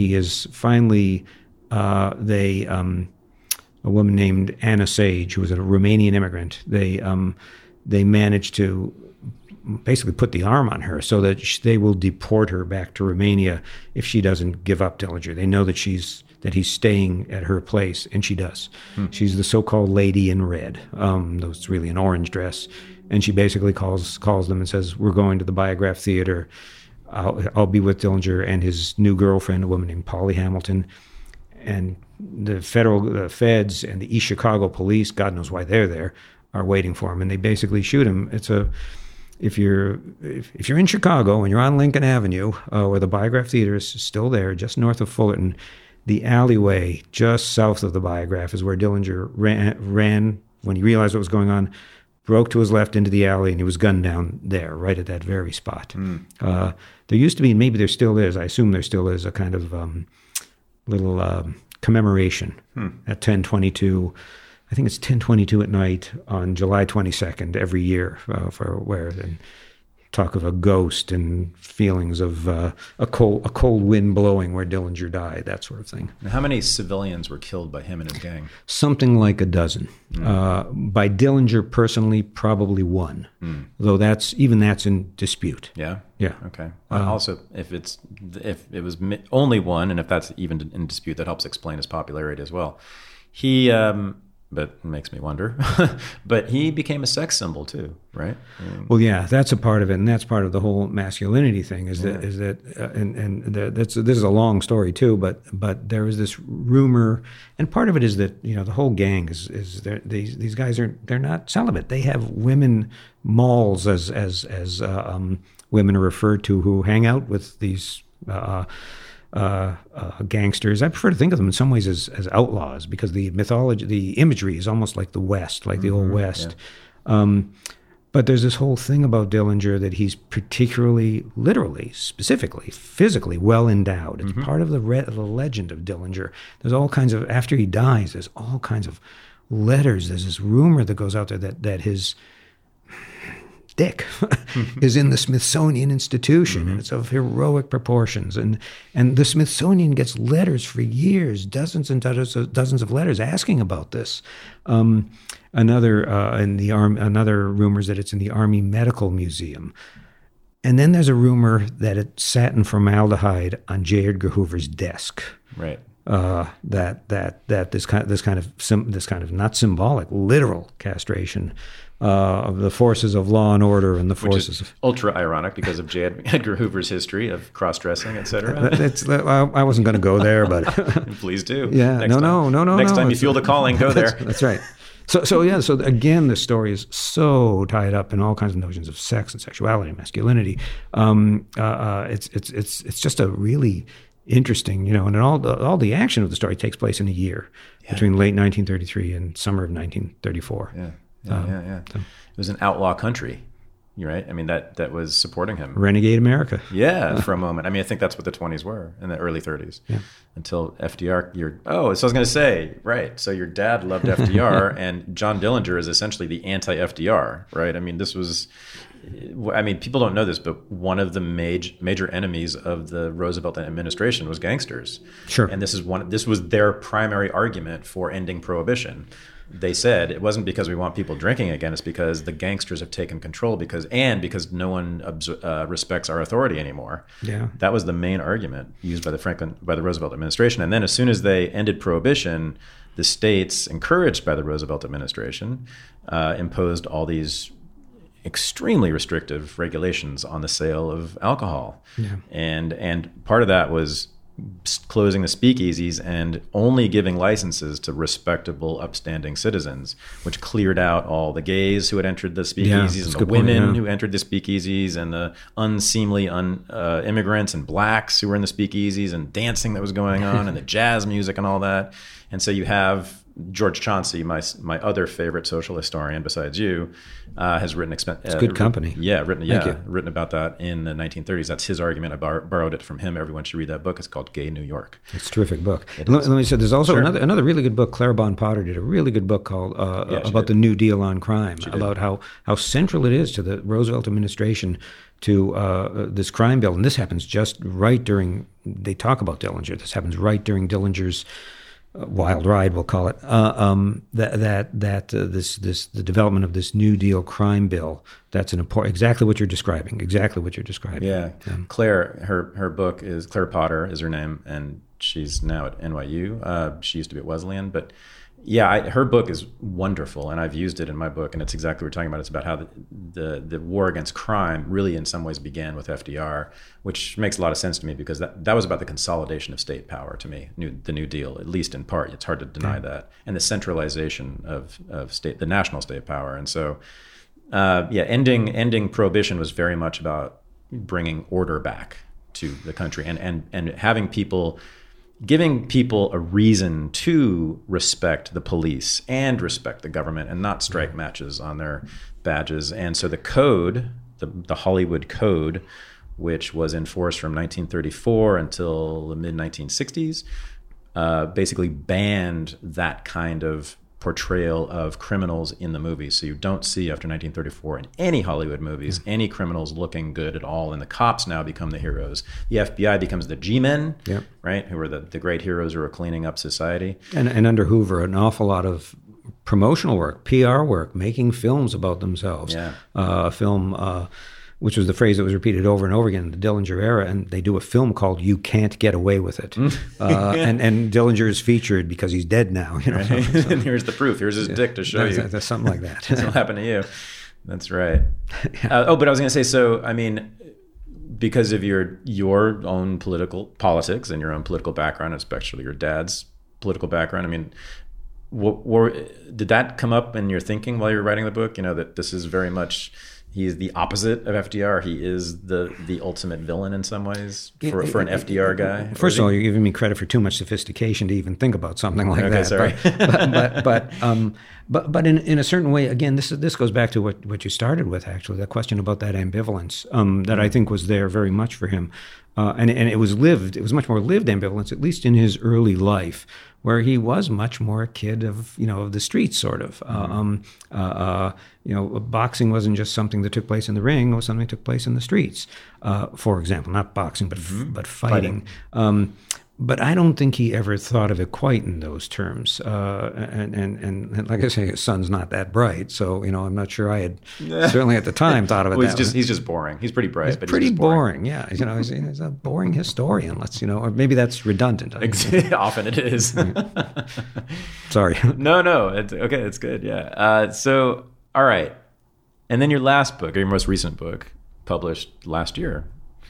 a woman named Anna Sage, who was a Romanian immigrant, they managed to basically put the arm on her so that they will deport her back to Romania if she doesn't give up Dillinger. They know that he's staying at her place, and she does. She's the so-called lady in red. It's really an orange dress, and she basically calls them and says, "We're going to the Biograph Theater. I'll be with Dillinger and his new girlfriend, a woman named Polly Hamilton." And the feds and the East Chicago police, God knows why they're there, are waiting for him, and they basically shoot him. If you're in Chicago and you're on Lincoln Avenue, where the Biograph Theater is still there, just north of Fullerton, the alleyway just south of the Biograph is where Dillinger ran when he realized what was going on, broke to his left into the alley, and he was gunned down there, right at that very spot. There used to be, maybe there still is, I assume there still is, a kind of little commemoration at 10:22. I think it's 10:22 at night on July 22nd every year, for where they talk of a ghost and feelings of a cold wind blowing where Dillinger died, that sort of thing. Now, how many civilians were killed by him and his gang? Something like a dozen. By Dillinger personally, probably one, though that's in dispute. Yeah. Yeah. Okay. Also, if it was only one, and if that's even in dispute, that helps explain his popularity as well. He. But it makes me wonder. But he became a sex symbol too, right? Well, yeah, that's a part of it, and that's part of the whole masculinity thing. This is a long story too. But there is this rumor, and part of it is that the whole gang is these guys they're not celibate. They have women malls as women are referred to, who hang out with these. Gangsters. I prefer to think of them in some ways as outlaws, because the mythology, the imagery is almost like the West, like the Old West. Yeah. But there's this whole thing about Dillinger that he's particularly, literally, specifically, physically well endowed. It's part of the legend of Dillinger. There's all kinds of, after he dies, there's all kinds of letters. There's this rumor that goes out there that his dick is in the Smithsonian Institution, and it's of heroic proportions. And the Smithsonian gets letters for years, dozens and dozens of letters asking about this. Another rumor is that it's in the Army Medical Museum. And then there's a rumor that it sat in formaldehyde on J. Edgar Hoover's desk. Right. That this kind of not symbolic, literal castration of the forces of law and order and the forces Which is ultra ironic because of J. Edgar Hoover's history of cross-dressing, etc. I wasn't going to go there, but please do. Yeah, no. Next time you feel the calling, go there. That's right. So again, the story is so tied up in all kinds of notions of sex and sexuality and masculinity. It's just a really interesting, and all the action of the story takes place in a year between late 1933 and summer of 1934. Yeah. It was an outlaw country, right? I mean, that was supporting him. Renegade America. Yeah, for a moment. I mean, I think that's what the 20s were, in the early 30s. Yeah. Until FDR, so I was going to say, right, so your dad loved FDR, and John Dillinger is essentially the anti-FDR, right? I mean, people don't know this, but one of the major enemies of the Roosevelt administration was gangsters. Sure. And this was their primary argument for ending prohibition. They said it wasn't because we want people drinking again, it's because the gangsters have taken control because no one respects our authority anymore. Yeah. That was the main argument used by the Roosevelt administration. And then as soon as they ended prohibition, the states, encouraged by the Roosevelt administration, imposed all these extremely restrictive regulations on the sale of alcohol. Yeah. And part of that was closing the speakeasies and only giving licenses to respectable, upstanding citizens, which cleared out all the gays who had entered the speakeasies and the women who entered the speakeasies and the unseemly immigrants and blacks who were in the speakeasies and dancing that was going on and the jazz music and all that. And so you have George Chauncey, my other favorite social historian besides you, has written. It's good company. Written about that in the 1930s. That's his argument. I borrowed it from him. Everyone should read that book. It's called Gay New York. It's a terrific book. Let me say, there's also another really good book. Claire Bon Potter did a really good book called about the New Deal on crime, about how central it is to the Roosevelt administration to this crime bill. And this happens just right during, they talk about Dillinger, this happens right during Dillinger's wild ride, we'll call it, the development of this New Deal crime bill. That's an important, exactly what you're describing. Yeah. Claire, her book is, Claire Potter is her name, and she's now at NYU. She used to be at Wesleyan, but yeah, her book is wonderful, and I've used it in my book, and it's exactly what we're talking about. It's about how the war against crime really in some ways began with FDR, which makes a lot of sense to me because that was about the consolidation of state power to me, the New Deal, at least in part. It's hard to deny that. And the centralization of the national state power. And so, ending prohibition was very much about bringing order back to the country and having people, giving people a reason to respect the police and respect the government and not strike matches on their badges. And so the code, the Hollywood Code, which was in force from 1934 until the mid-1960s, basically banned that kind of portrayal of criminals in the movies. So you don't see after 1934 in any Hollywood movies any criminals looking good at all, and the cops now become the heroes. The FBI becomes the G-men, right, who are the great heroes who are cleaning up society. And under Hoover, an awful lot of promotional work, PR work, making films about themselves. A film, which was the phrase that was repeated over and over again in the Dillinger era, and they do a film called "You Can't Get Away with It," and Dillinger is featured because he's dead now. You know, right. So, and here's the proof. Here's his dick to show you. That's something like that. It'll happen to you. That's right. But I was going to say, so I mean, because of your own politics and your own political background, especially your dad's political background, I mean, did that come up in your thinking while you were writing the book? You know, that this is very much. He is the opposite of FDR. He is the ultimate villain in some ways for an FDR guy. First of all, you're giving me credit for too much sophistication to even think about something like that. Sorry. But in a certain way, again, this goes back to what you started with, actually, that question about that ambivalence that I think was there very much for him. And it was much more lived ambivalence, at least in his early life, where he was much more a kid of the streets, sort of. Boxing wasn't just something that took place in the ring; it was something that took place in the streets. For example, not boxing, but fighting. But I don't think he ever thought of it quite in those terms. And like I say, his son's not that bright, so I'm not sure I had certainly at the time thought of it. Well, he's just boring. He's pretty bright, but pretty he's just boring. Yeah, he's a boring historian. Or maybe that's redundant. Often it is. Sorry. No, it's okay. It's good. Yeah. So all right, and then your last book, or your most recent book, published last year,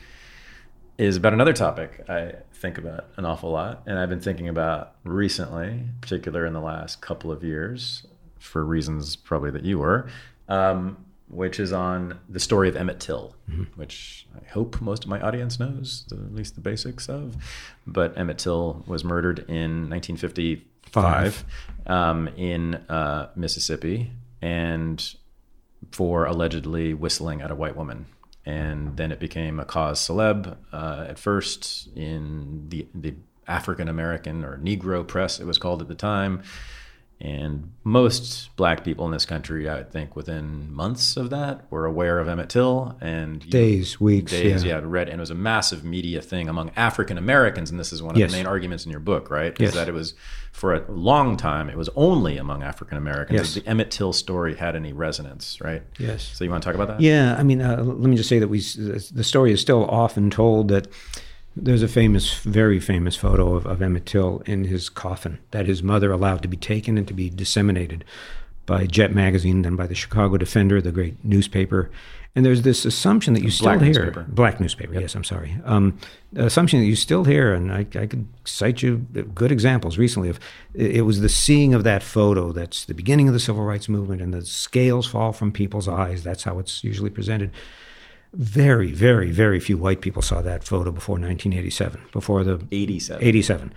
is about another topic I think about an awful lot, and I've been thinking about recently, particularly in the last couple of years, for reasons probably that you were, which is on the story of Emmett Till, which I hope most of my audience knows, at least the basics of. But Emmett Till was murdered in 1955 in Mississippi, and for allegedly whistling at a white woman. And then it became a cause celeb at first in the African American or Negro press, it was called at the time. And most black people in this country, I would think, within months of that, were aware of Emmett Till. And weeks. Read, and it was a massive media thing among African Americans. And this is one of the main arguments in your book, right? Is that it was, for a long time, it was only among African Americans that the Emmett Till story had any resonance, right? Yes. So you want to talk about that? Yeah, I mean, let me just say that the story is still often told that there's a very famous photo of Emmett Till in his coffin that his mother allowed to be taken and to be disseminated by Jet Magazine, then by the Chicago Defender, the great newspaper. And there's this assumption that you still hear. Black newspaper, yes, I'm sorry. Assumption that you still hear, and I could cite you good examples recently of, it was the seeing of that photo that's the beginning of the civil rights movement, and the scales fall from people's eyes. That's how it's usually presented. Very, very, very few white people saw that photo before 1987, before the 87. 87. Wow.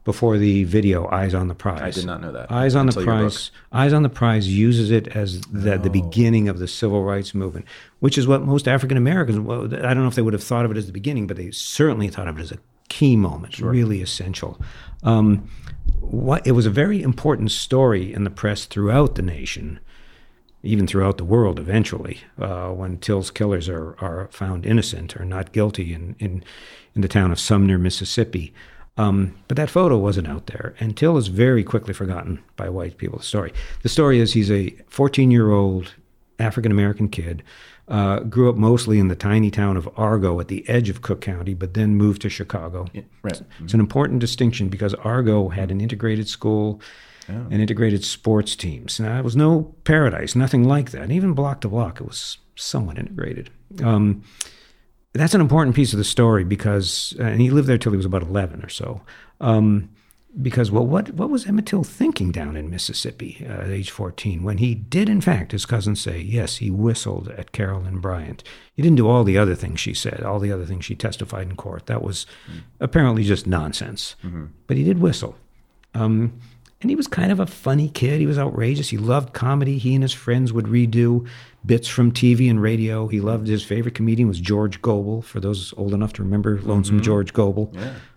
before the video Eyes on the Prize. I did not know that. Eyes on the until your book. Prize. Eyes on the Prize uses it as the beginning of the civil rights movement, which is what most African Americans, well, I don't know if they would have thought of it as the beginning, but they certainly thought of it as a key moment, really essential. It was a very important story in the press throughout the nation, even throughout the world eventually, when Till's killers are found innocent or not guilty in the town of Sumner, Mississippi. But that photo wasn't out there, and Till is very quickly forgotten by white people. The story is he's a 14-year-old African-American kid, grew up mostly in the tiny town of Argo at the edge of Cook County, but then moved to Chicago. Yeah, right. It's an important distinction because Argo had an integrated school and integrated sports teams. Now, it was no paradise, nothing like that. And even block to block, it was somewhat integrated. That's an important piece of the story because, and he lived there till he was about 11 or so. Because, well, what was Emmett Till thinking down in Mississippi at age 14 when he did, in fact, his cousins say, yes, he whistled at Carolyn Bryant. He didn't do all the other things she said, all the other things she testified in court. That was apparently just nonsense. Mm-hmm. But he did whistle. And he was kind of a funny kid. He was outrageous. He loved comedy. He and his friends would redo bits from TV and radio. He loved, his favorite comedian was George Gobel, for those old enough to remember Lonesome George Gobel.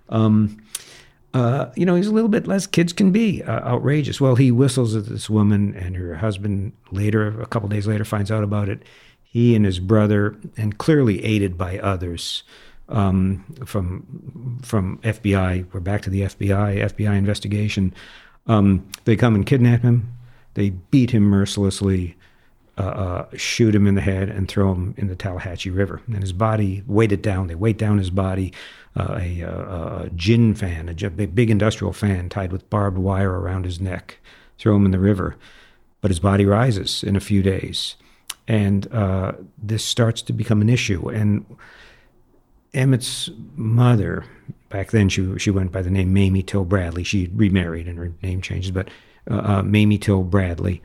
Yeah. He's a little bit less kids can be, outrageous. Well, he whistles at this woman, and her husband later, a couple days later, finds out about it. He and his brother, and clearly aided by others from FBI, we're back to the FBI investigation. They come and kidnap him. They beat him mercilessly, shoot him in the head, and throw him in the Tallahatchie River. And his body weighted down. They weight down his body. A gin fan, a big industrial fan tied with barbed wire around his neck, throw him in the river. But his body rises in a few days. And this starts to become an issue. And Emmett's mother, back then she went by the name Mamie Till Bradley. She remarried and her name changes, but Mamie Till Bradley,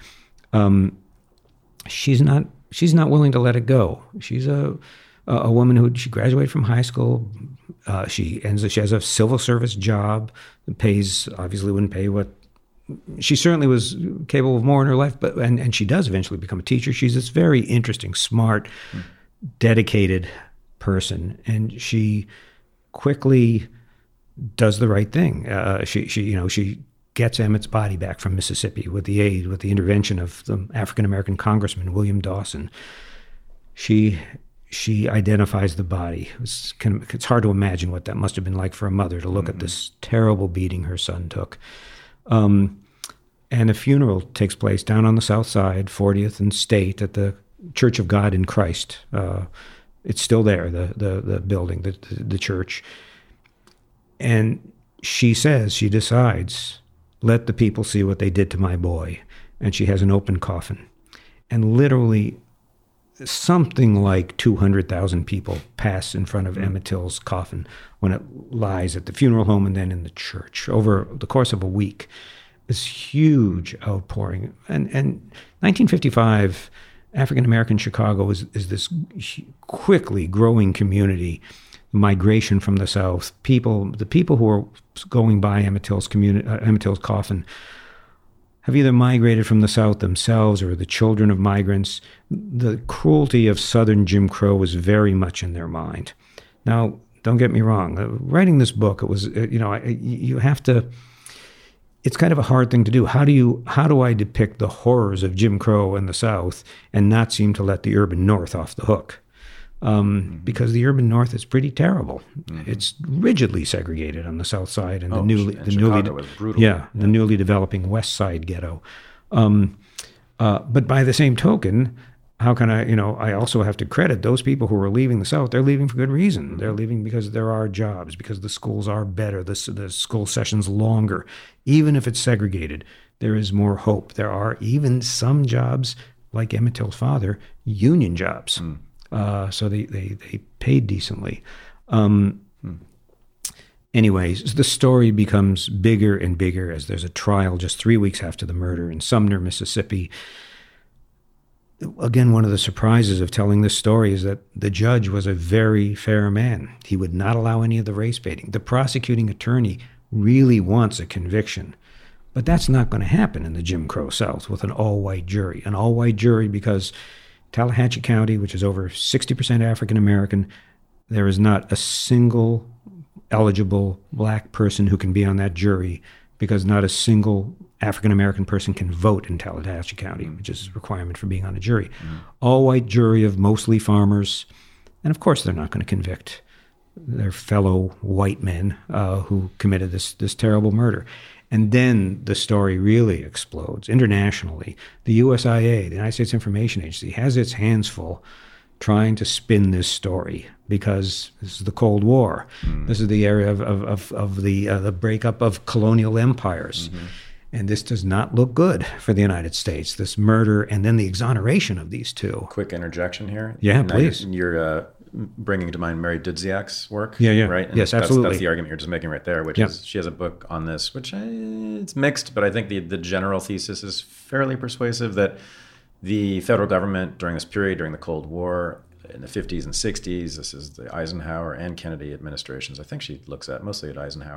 she's not willing to let it go. She's a woman she graduated from high school. She has a civil service job that obviously wouldn't pay what she certainly was capable of more in her life, but and she does eventually become a teacher. She's this very interesting, smart, dedicated person, and she quickly does the right thing. She gets Emmett's body back from Mississippi with the intervention of the African American Congressman William Dawson. She identifies the body. It's hard to imagine what that must have been like for a mother to look at this terrible beating her son took. And a funeral takes place down on the south side, 40th and State, at the Church of God in Christ. It's still there, the building, the church. And she decides, let the people see what they did to my boy. And she has an open coffin. And literally something like 200,000 people pass in front of Emmett Till's coffin when it lies at the funeral home and then in the church over the course of a week. This huge outpouring. And 1955, African-American Chicago is this quickly growing community, migration from the South. The people who are going by Emmett Till's coffin have either migrated from the South themselves or the children of migrants. The cruelty of Southern Jim Crow was very much in their mind. Now, don't get me wrong. Writing this book, it was, you have to, it's kind of a hard thing to do. How do I depict the horrors of Jim Crow in the South and not seem to let the urban North off the hook? Because the urban North is pretty terrible. Mm-hmm. It's rigidly segregated on the South Side and the newly developing West Side ghetto. But by the same token, how can I also have to credit those people who are leaving the South. They're leaving for good reason. Mm-hmm. They're leaving because there are jobs, because the schools are better, the school session's longer. Even if it's segregated, there is more hope. There are even some jobs, like Emmett Till's father, union jobs. Mm. So they paid decently. Anyways, the story becomes bigger and bigger as there's a trial just 3 weeks after the murder in Sumner, Mississippi. Again, one of the surprises of telling this story is that the judge was a very fair man. He would not allow any of the race baiting. The prosecuting attorney really wants a conviction. But that's not going to happen in the Jim Crow South with an all-white jury. An all-white jury because Tallahatchie County, which is over 60% African American, there is not a single eligible black person who can be on that jury because not a single African American person can vote in Tallahatchie County, which is a requirement for being on a jury. All-white jury of mostly farmers. And of course they're not going to convict their fellow white men who committed this terrible murder. And then the story really explodes internationally. The USIA, the United States Information Agency, has its hands full trying to spin this story because this is the Cold War. This is the era of the breakup of colonial empires. And this does not look good for the United States, this murder and then the exoneration of these two. Quick interjection here. Yeah, please. You're bringing to mind Mary Dudziak's work. Yeah. Right? And yes, absolutely. That's the argument you're just making right there, which is she has a book on this, which it's mixed, but I think the general thesis is fairly persuasive that the federal government during this period, during the Cold War, in the 50s and 60s, this is the Eisenhower and Kennedy administrations, I think she looks at mostly at Eisenhower,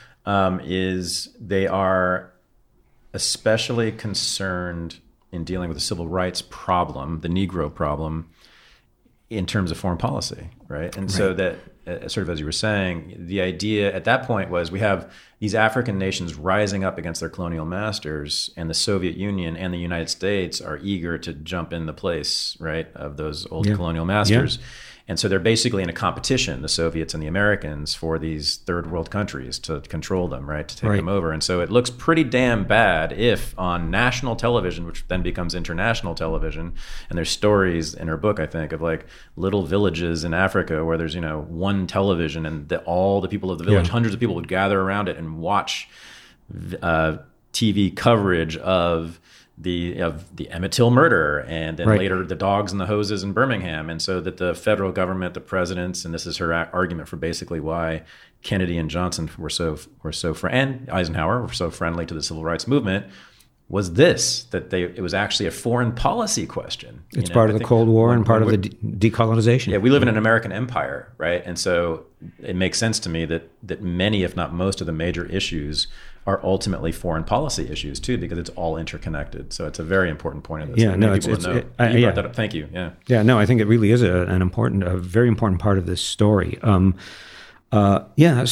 is they are especially concerned in dealing with the civil rights problem, the Negro problem, in terms of foreign policy, right? And so that, sort of as you were saying, the idea at that point was we have these African nations rising up against their colonial masters, and the Soviet Union and the United States are eager to jump in the place, right, of those old colonial masters. And so they're basically in a competition, the Soviets and the Americans, for these third world countries to control them, right, to take them over. And so it looks pretty damn bad if on national television, which then becomes international television, and there's stories in her book, I think, of like little villages in Africa where there's, one television and all the people of the village, hundreds of people would gather around it and watch TV coverage of the Emmett Till murder, and then later the dogs and the hoses in Birmingham. And so that the federal government, the presidents, and this is her argument for basically why Kennedy and Johnson and Eisenhower were so friendly to the civil rights movement, was this, that it was actually a foreign policy question. It's part of the Cold War and part of the decolonization. Yeah, we live in an American empire, right? And so it makes sense to me that many, if not most, of the major issues are ultimately foreign policy issues too, because it's all interconnected. So it's a very important point of this. Yeah, no, you brought that up. Thank you. Yeah, no, I think it really is a very important part of this story. But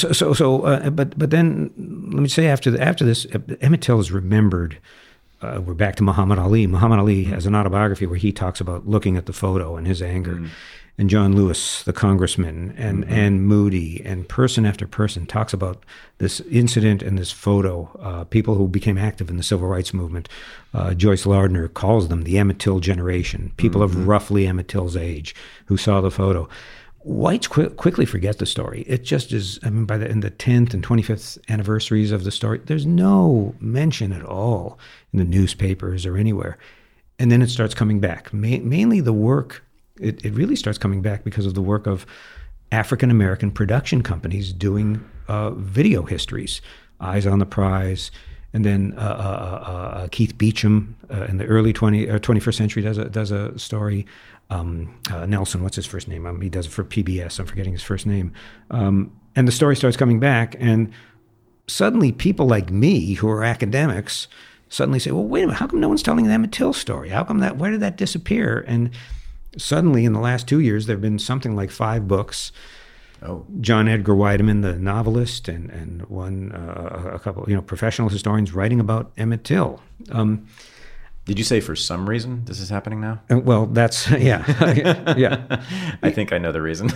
then let me say after this, Emmett Till is remembered. We're back to Muhammad Ali. Muhammad Ali has an autobiography where he talks about looking at the photo and his anger. And John Lewis, the congressman, and Moody, and person after person talks about this incident and this photo. People who became active in the civil rights movement. Joyce Lardner calls them the Emmett Till generation, people of roughly Emmett Till's age who saw the photo. Whites quickly forget the story. It just is, in the 10th and 25th anniversaries of the story, there's no mention at all in the newspapers or anywhere. And then it starts coming back. Mainly the work, it really starts coming back because of the work of African-American production companies doing video histories. Eyes on the Prize, and then Keith Beecham in the early 21st century does a story. Nelson, what's his first name? He does it for PBS. I'm forgetting his first name. And the story starts coming back, and suddenly people like me, who are academics, suddenly say, well, wait a minute, how come no one's telling the Emmett Till story? Where did that disappear? And suddenly in the last 2 years, there have been something like 5 books. John Edgar Weideman, the novelist, and a couple, professional historians writing about Emmett Till. Did you say for some reason this is happening now? Well, that's, yeah. I think I know the reason.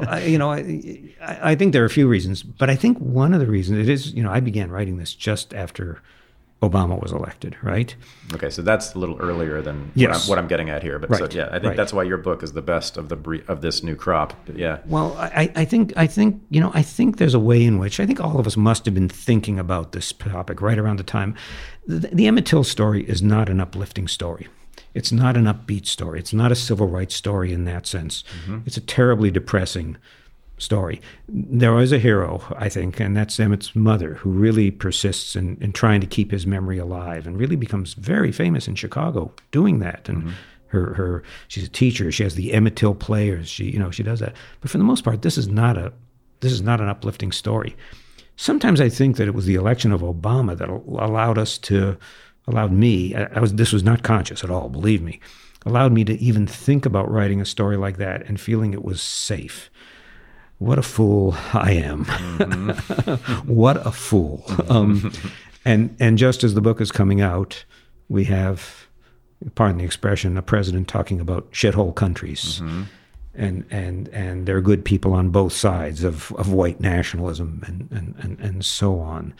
I think there are a few reasons, but I think one of the reasons it is, I began writing this just after Obama was elected, right? Okay, so that's a little earlier than what I'm getting at here. But I think that's why your book is the best of this new crop. But yeah. Well, I think there's a way in which I think all of us must have been thinking about this topic right around the time. The Emmett Till story is not an uplifting story. It's not an upbeat story. It's not a civil rights story in that sense. It's a terribly depressing story. There was a hero, I think, and that's Emmett's mother, who really persists in trying to keep his memory alive and really becomes very famous in Chicago doing that. And she's a teacher. She has the Emmett Till Players. She does that. But for the most part, this is not an uplifting story. sometimes I think that it was the election of Obama that allowed me, this was not conscious at all, believe me, allowed me to even think about writing a story like that and feeling it was safe. What a fool I am. What a fool. And just as the book is coming out, we have, pardon the expression, a president talking about shithole countries. And there are good people on both sides of white nationalism and so on.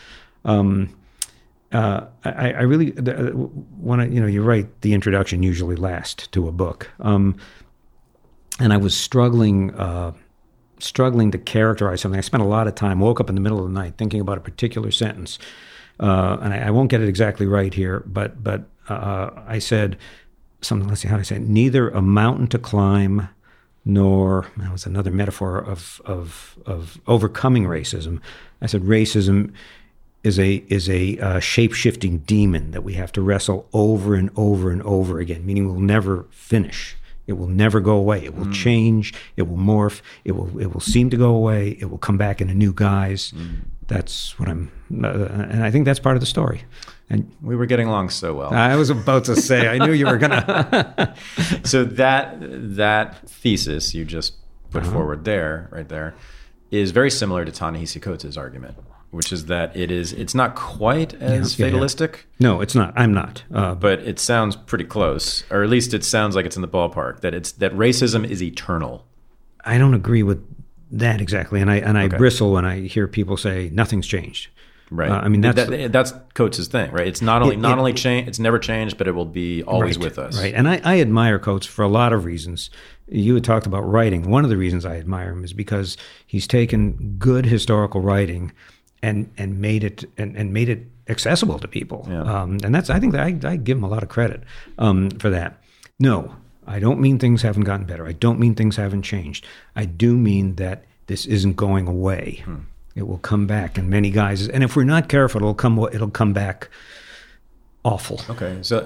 I really want to, you're right, the introduction usually lasts to a book. And I was struggling to characterize something. I spent a lot of time, woke up in the middle of the night thinking about a particular sentence. And I won't get it exactly right here, but I said something, let's see how I say it, neither a mountain to climb nor, that was another metaphor of overcoming racism. I said racism is a shape-shifting demon that we have to wrestle over and over and over again, meaning we'll never finish. It will never go away. It will change. It will morph. It will seem to go away. It will come back in a new guise. That's what and I think that's part of the story. And we were getting along so well. I was about to say, I knew you were gonna. So that thesis you just put forward there, right there, is very similar to Ta-Nehisi Coates' argument, which is that it's not quite as fatalistic. No, it's not. I'm not. But it sounds pretty close, or at least it sounds like it's in the ballpark. That racism is eternal. I don't agree with that exactly, and I bristle when I hear people say nothing's changed. Right. I mean that's Coates' thing, right? It's not only changed, it's never changed, but it will be always with us. Right. And I admire Coates for a lot of reasons. You had talked about writing. One of the reasons I admire him is because he's taken good historical writing and made it accessible to people. Yeah. And I think that I give him a lot of credit for that. No, I don't mean things haven't gotten better. I don't mean things haven't changed. I do mean that this isn't going away. It will come back in many guises, and if we're not careful, it'll come back awful. Okay, so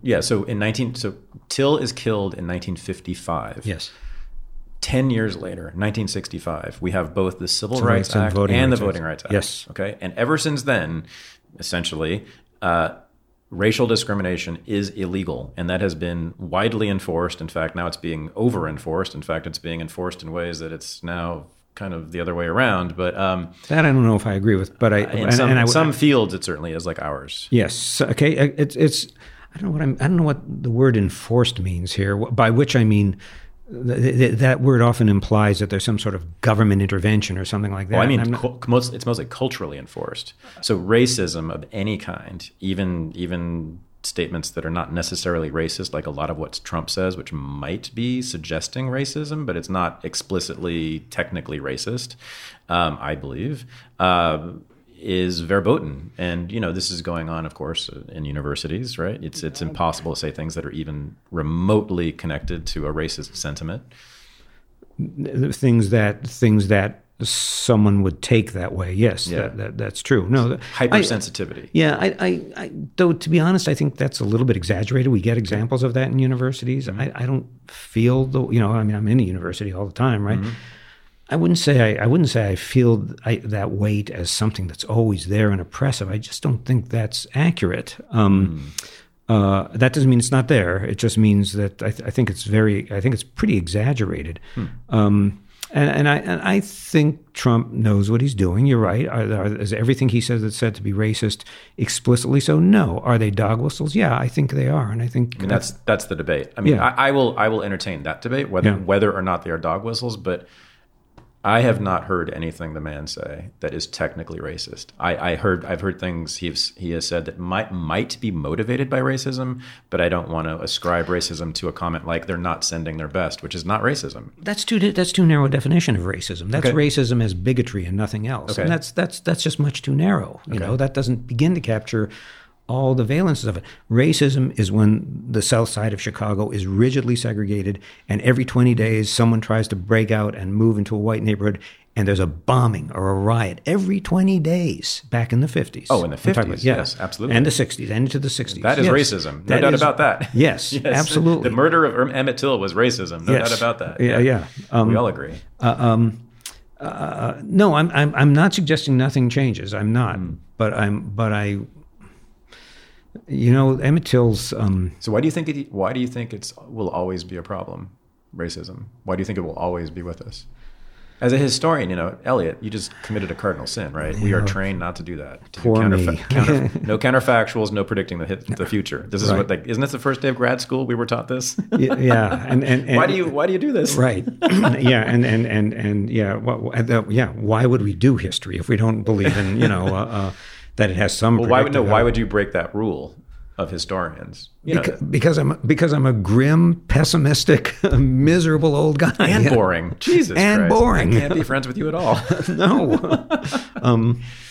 Till is killed in 1955. Yes. 10 years later, 1965, we have both the Civil Rights Act and the Voting Rights Act. Yes. Okay, and ever since then, essentially, racial discrimination is illegal, and that has been widely enforced. In fact, now it's being over-enforced. In fact, it's being enforced in ways that it's now kind of the other way around. But that I don't know if I agree with. But in some fields, it certainly is, like ours. Yes. Okay. It's I don't know what the word enforced means here. By which I mean that word often implies that there's some sort of government intervention or something like that. Well, I mean, it's mostly culturally enforced. So racism of any kind, even statements that are not necessarily racist, like a lot of what Trump says, which might be suggesting racism, but it's not explicitly technically racist, I believe, is verboten. And, this is going on, of course, in universities, right? It's impossible to say things that are even remotely connected to a racist sentiment. Things that someone would take that way. Yes, yeah. That's true. No, hypersensitivity. I though, to be honest, I think that's a little bit exaggerated. We get examples of that in universities. I don't feel I'm in a university all the time, right? I wouldn't say I feel that weight as something that's always there and oppressive. I just don't think that's accurate. That doesn't mean it's not there. It just means that I think it's pretty exaggerated. And I think Trump knows what he's doing. You're right. Is everything he says that's said to be racist explicitly so? No. Are they dog whistles? Yeah, I think they are. And I think that's the debate. I mean, I will entertain that debate whether or not they are dog whistles. But I have not heard anything the man say that is technically racist. I've heard things he has said that might be motivated by racism, but I don't want to ascribe racism to a comment like they're not sending their best, which is not racism. That's too narrow a definition of racism. That's racism as bigotry and nothing else. Okay. And that's just much too narrow. That doesn't begin to capture all the valences of it. Racism is when the south side of Chicago is rigidly segregated, and every 20 days someone tries to break out and move into a white neighborhood, and there's a bombing or a riot every 20 days back in the 50s. Oh, in the 50s, yes, absolutely. And the 60s, and into the 60s. That is racism, no doubt about that. Yes, absolutely. The murder of Emmett Till was racism, no doubt about that. Yeah. We all agree. No, I'm not suggesting nothing changes. I'm not, but Emmett Till's. So why do you think it will always be a problem? Racism. Why do you think it will always be with us? As a historian, Eliot, you just committed a cardinal sin, right? We are trained not to do that. To Poor me. No counterfactuals, no predicting the future. This is right. Isn't this the first day of grad school we were taught this? Yeah, and why do you do this? Right. Yeah, and why would we do history if we don't believe in that it has some? Well, why would you break that rule of historians? Because I'm a grim, pessimistic, miserable old guy and boring. Jesus and Christ. Boring. I can't be friends with you at all. No.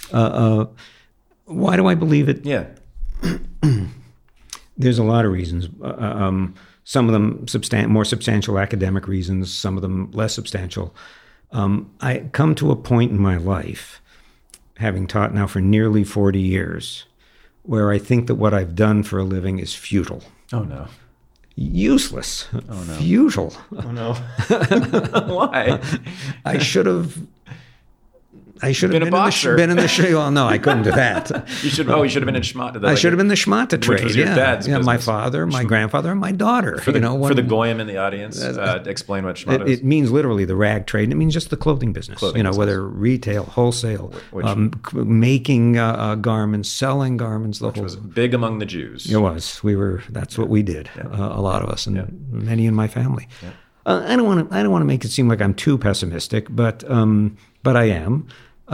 Why do I believe it? Yeah. There's a lot of reasons. Some of them more substantial academic reasons. Some of them less substantial. I come to a point in my life, having taught now for nearly 40 years, where I think that what I've done for a living is futile. Oh, no. Useless. Oh, no. Futile. Oh, no. Why? I should have been a boxer. Been in the show. Well, no, I couldn't do that. You should have been in Schmata. I should have been the Schmata trade. Which was your dad's business. My father, my grandfather, and my daughter. For the goyim in the audience, explain what Schmata is. It means literally the rag trade. And it means just the clothing business. Whether retail, wholesale, making garments, selling garments. Which was big among the Jews. It was. That's what we did. Yeah. A lot of us, and many in my family. Yeah. I don't want to make it seem like I'm too pessimistic, but I am.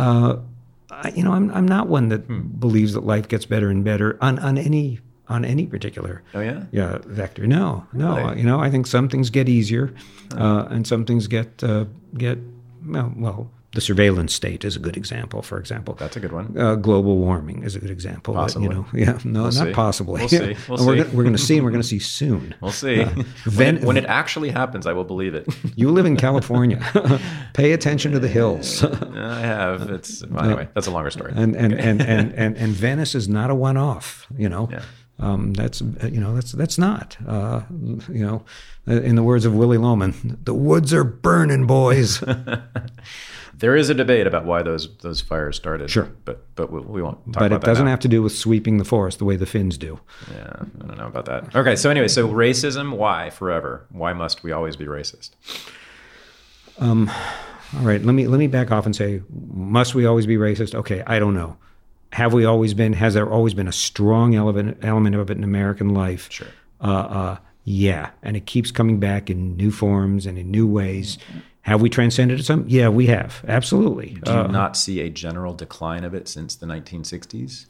I'm not one that believes that life gets better and better on any particular vector. No. Really? I think some things get easier, and some things get the surveillance state is a good example. For example, that's a good one. Global warming is a good example. Possibly. Not possibly. We'll see. We're going to see, and we're going to see soon. We'll see. When it actually happens, I will believe it. You live in California. Pay attention to the hills. I have. Anyway. That's a longer story. And Venice is not a one-off. That's not. In the words of Willie Loman, the woods are burning, boys. There is a debate about why those fires started. Sure. But we won't talk about that. But it doesn't have to do with sweeping the forest the way the Finns do. Yeah, I don't know about that. Okay, so anyway, racism, why forever? Why must we always be racist? All right, let me back off and say, must we always be racist? Okay, I don't know. Have we always been? Has there always been a strong element of it in American life? Sure. Yeah, and it keeps coming back in new forms and in new ways. Have we transcended it some? Yeah, we have. Absolutely. Do you not see a general decline of it since the 1960s?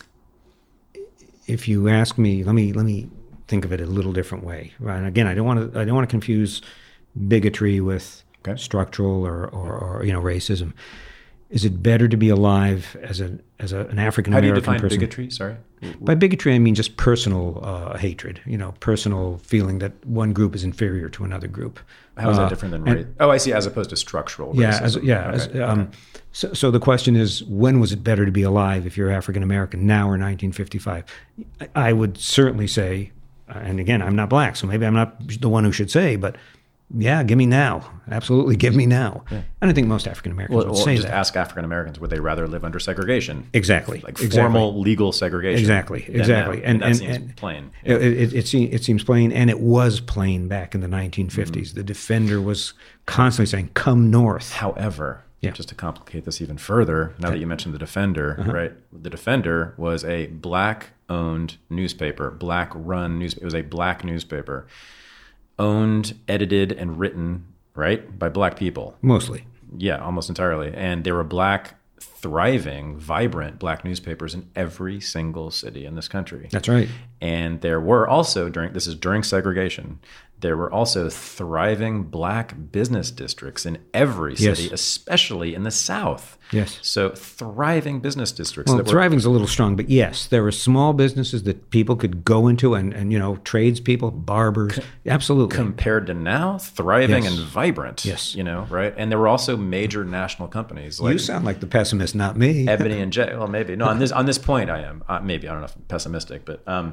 If you ask me, let me think of it a little different way. Right? And again, I don't want to confuse bigotry with structural or racism. Is it better to be alive as an African American person? How do you define bigotry? Sorry. By bigotry, I mean just personal hatred. Personal feeling that one group is inferior to another group. How is that different than race? Oh, I see. As opposed to structural racism. So the question is, when was it better to be alive if you're African American, now or 1955? I would certainly say, and again, I'm not black, so maybe I'm not the one who should say, but. Yeah, give me now. Absolutely, give me now. Yeah. And I think most African Americans would say just that. Ask African Americans, would they rather live under segregation? Exactly. Formal legal segregation. Exactly. And that seems plain. Yeah. It seems plain, and it was plain back in the 1950s. Mm-hmm. The Defender was constantly saying, come north. However, just to complicate this even further, now that you mentioned the Defender, right? The Defender was a black-owned newspaper, black-run newspaper. It was a black newspaper. Owned, edited, and written, right, by black people. Mostly. Yeah, almost entirely. And there were black, thriving, vibrant black newspapers in every single city in this country. That's right. And there were also, during segregation, there were also thriving black business districts in every city, especially in the South. Yes. So thriving business districts. Well, thriving's a little strong, but yes, there were small businesses that people could go into and tradespeople, barbers, absolutely. Compared to now, thriving and vibrant. Yes. Right? And there were also major national companies. You sound like the pessimist, not me. Ebony and Jay. Well, maybe. No, on this point I am. Maybe. I don't know if I'm pessimistic, but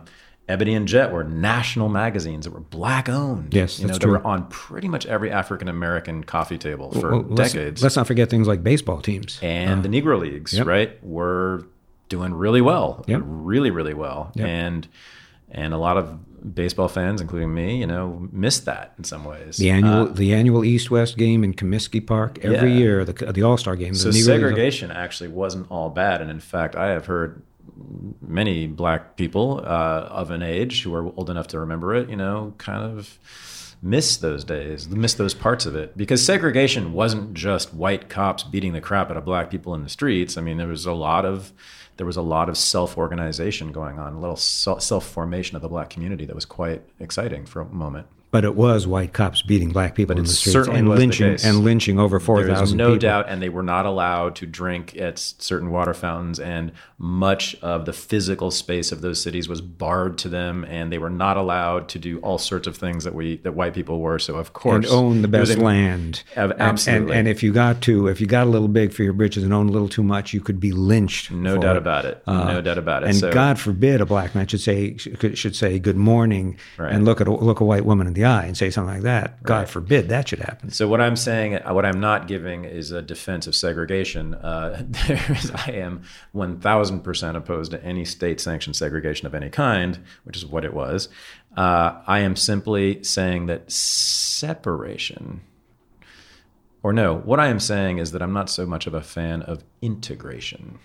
Ebony and Jet were national magazines that were black owned. Yes, you know, that's they true. were on pretty much every African American coffee table for Well, decades. Let's not forget things like baseball teams. And the Negro Leagues, Yep. right, were doing really well, Yep. really, really well. Yep. And a lot of baseball fans, including me, you know, missed that in some ways. The annual East-West game in Comiskey Park every Yeah. year, the All-Star game. So the Negro Leagues- segregation actually wasn't all bad. And in fact, I have heard many black people of an age who are old enough to remember it, you know, kind of miss those days, miss those parts of it. Because segregation wasn't just white cops beating the crap out of black people in the streets. I mean, there was a lot of self-organization going on, a little self-formation of the black community that was quite exciting for a moment. But it was white cops beating black people But in it the streets certainly and was the lynching case. and lynching over 4,000 There's no people. doubt, and they were not allowed to drink at certain water fountains, and much of the physical space of those cities was barred to them, and they were not allowed to do all sorts of things that white people were. So of course, And own the it was best land. Absolutely, And if you got a little big for your britches and owned a little too much, you could be lynched. no for doubt it. about it. No doubt about it. And So, God forbid a black man should say good morning Right. and look a white woman in the eye and say something like that. God forbid that should happen. So what I'm saying, what I'm not giving is a defense of segregation. I am 1,000% opposed to any state-sanctioned segregation of any kind, which is what it was. I am simply saying that separation, or no, what I am saying is that I'm not so much of a fan of integration.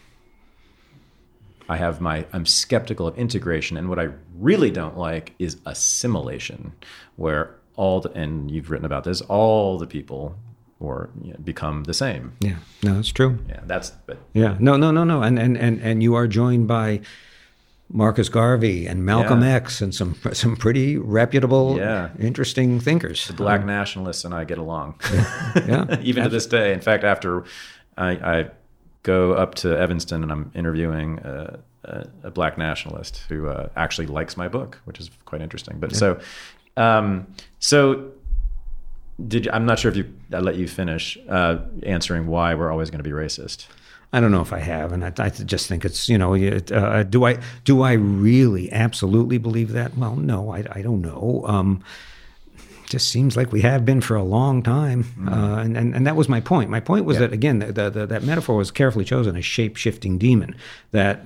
I'm skeptical of integration, and what I really don't like is assimilation, where and you've written about this, all the people become the same. Yeah, no, it's true. Yeah, but Yeah, no, and you are joined by Marcus Garvey and Malcolm Yeah. X and some pretty reputable, Yeah. interesting thinkers. the black nationalists and I get along, Yeah, even to this day. In fact, after I go up to Evanston and I'm interviewing a black nationalist who actually likes my book, which is quite interesting. But so I'm not sure if I let you finish answering why we're always going to be racist. I don't know if I have, and I just think it's do I really absolutely believe that? Well, no, I don't know. Just seems like we have been for a long time, and that was my point. My point was that again, that metaphor was carefully chosen, a shape-shifting demon that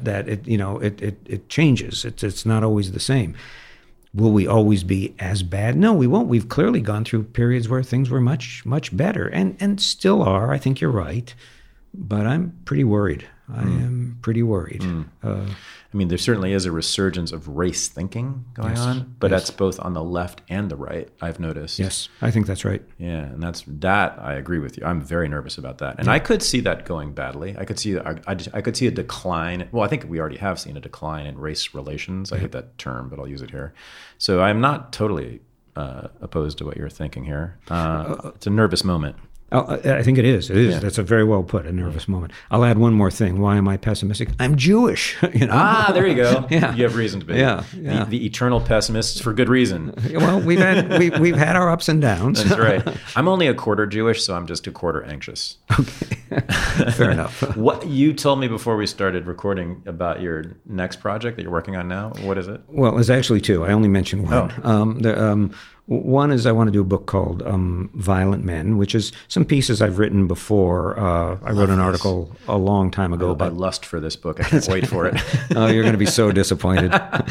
it changes. It's not always the same. Will we always be as bad? No, we won't. We've clearly gone through periods where things were much, much better, and still are. I think you're right, but I'm pretty worried. I am pretty worried. I mean, there certainly is a resurgence of race thinking going on, but that's both on the left and the right, I've noticed. Yes, I think that's right. Yeah, and that I agree with you. I'm very nervous about that, and I could see that going badly. I could see a decline. Well, I think we already have seen a decline in race relations. I hate that term, but I'll use it here. So I'm not totally opposed to what you're thinking here. It's a nervous moment. I think it is. It is. Yeah. That's a very well put, a nervous moment. I'll add one more thing. Why am I pessimistic? I'm Jewish. There you go. Yeah. You have reason to be. Yeah. The eternal pessimists for good reason. Well, we've had our ups and downs. That's right. I'm only a quarter Jewish, so I'm just a quarter anxious. Fair enough. What you told me before we started recording about your next project that you're working on now. What is it? Well, there's actually two. I only mentioned one. One is I want to do a book called Violent Men, which is some pieces I've written before. I wrote an article a long time ago I about lust for this book. I can't wait for it. Oh, you're going to be so disappointed.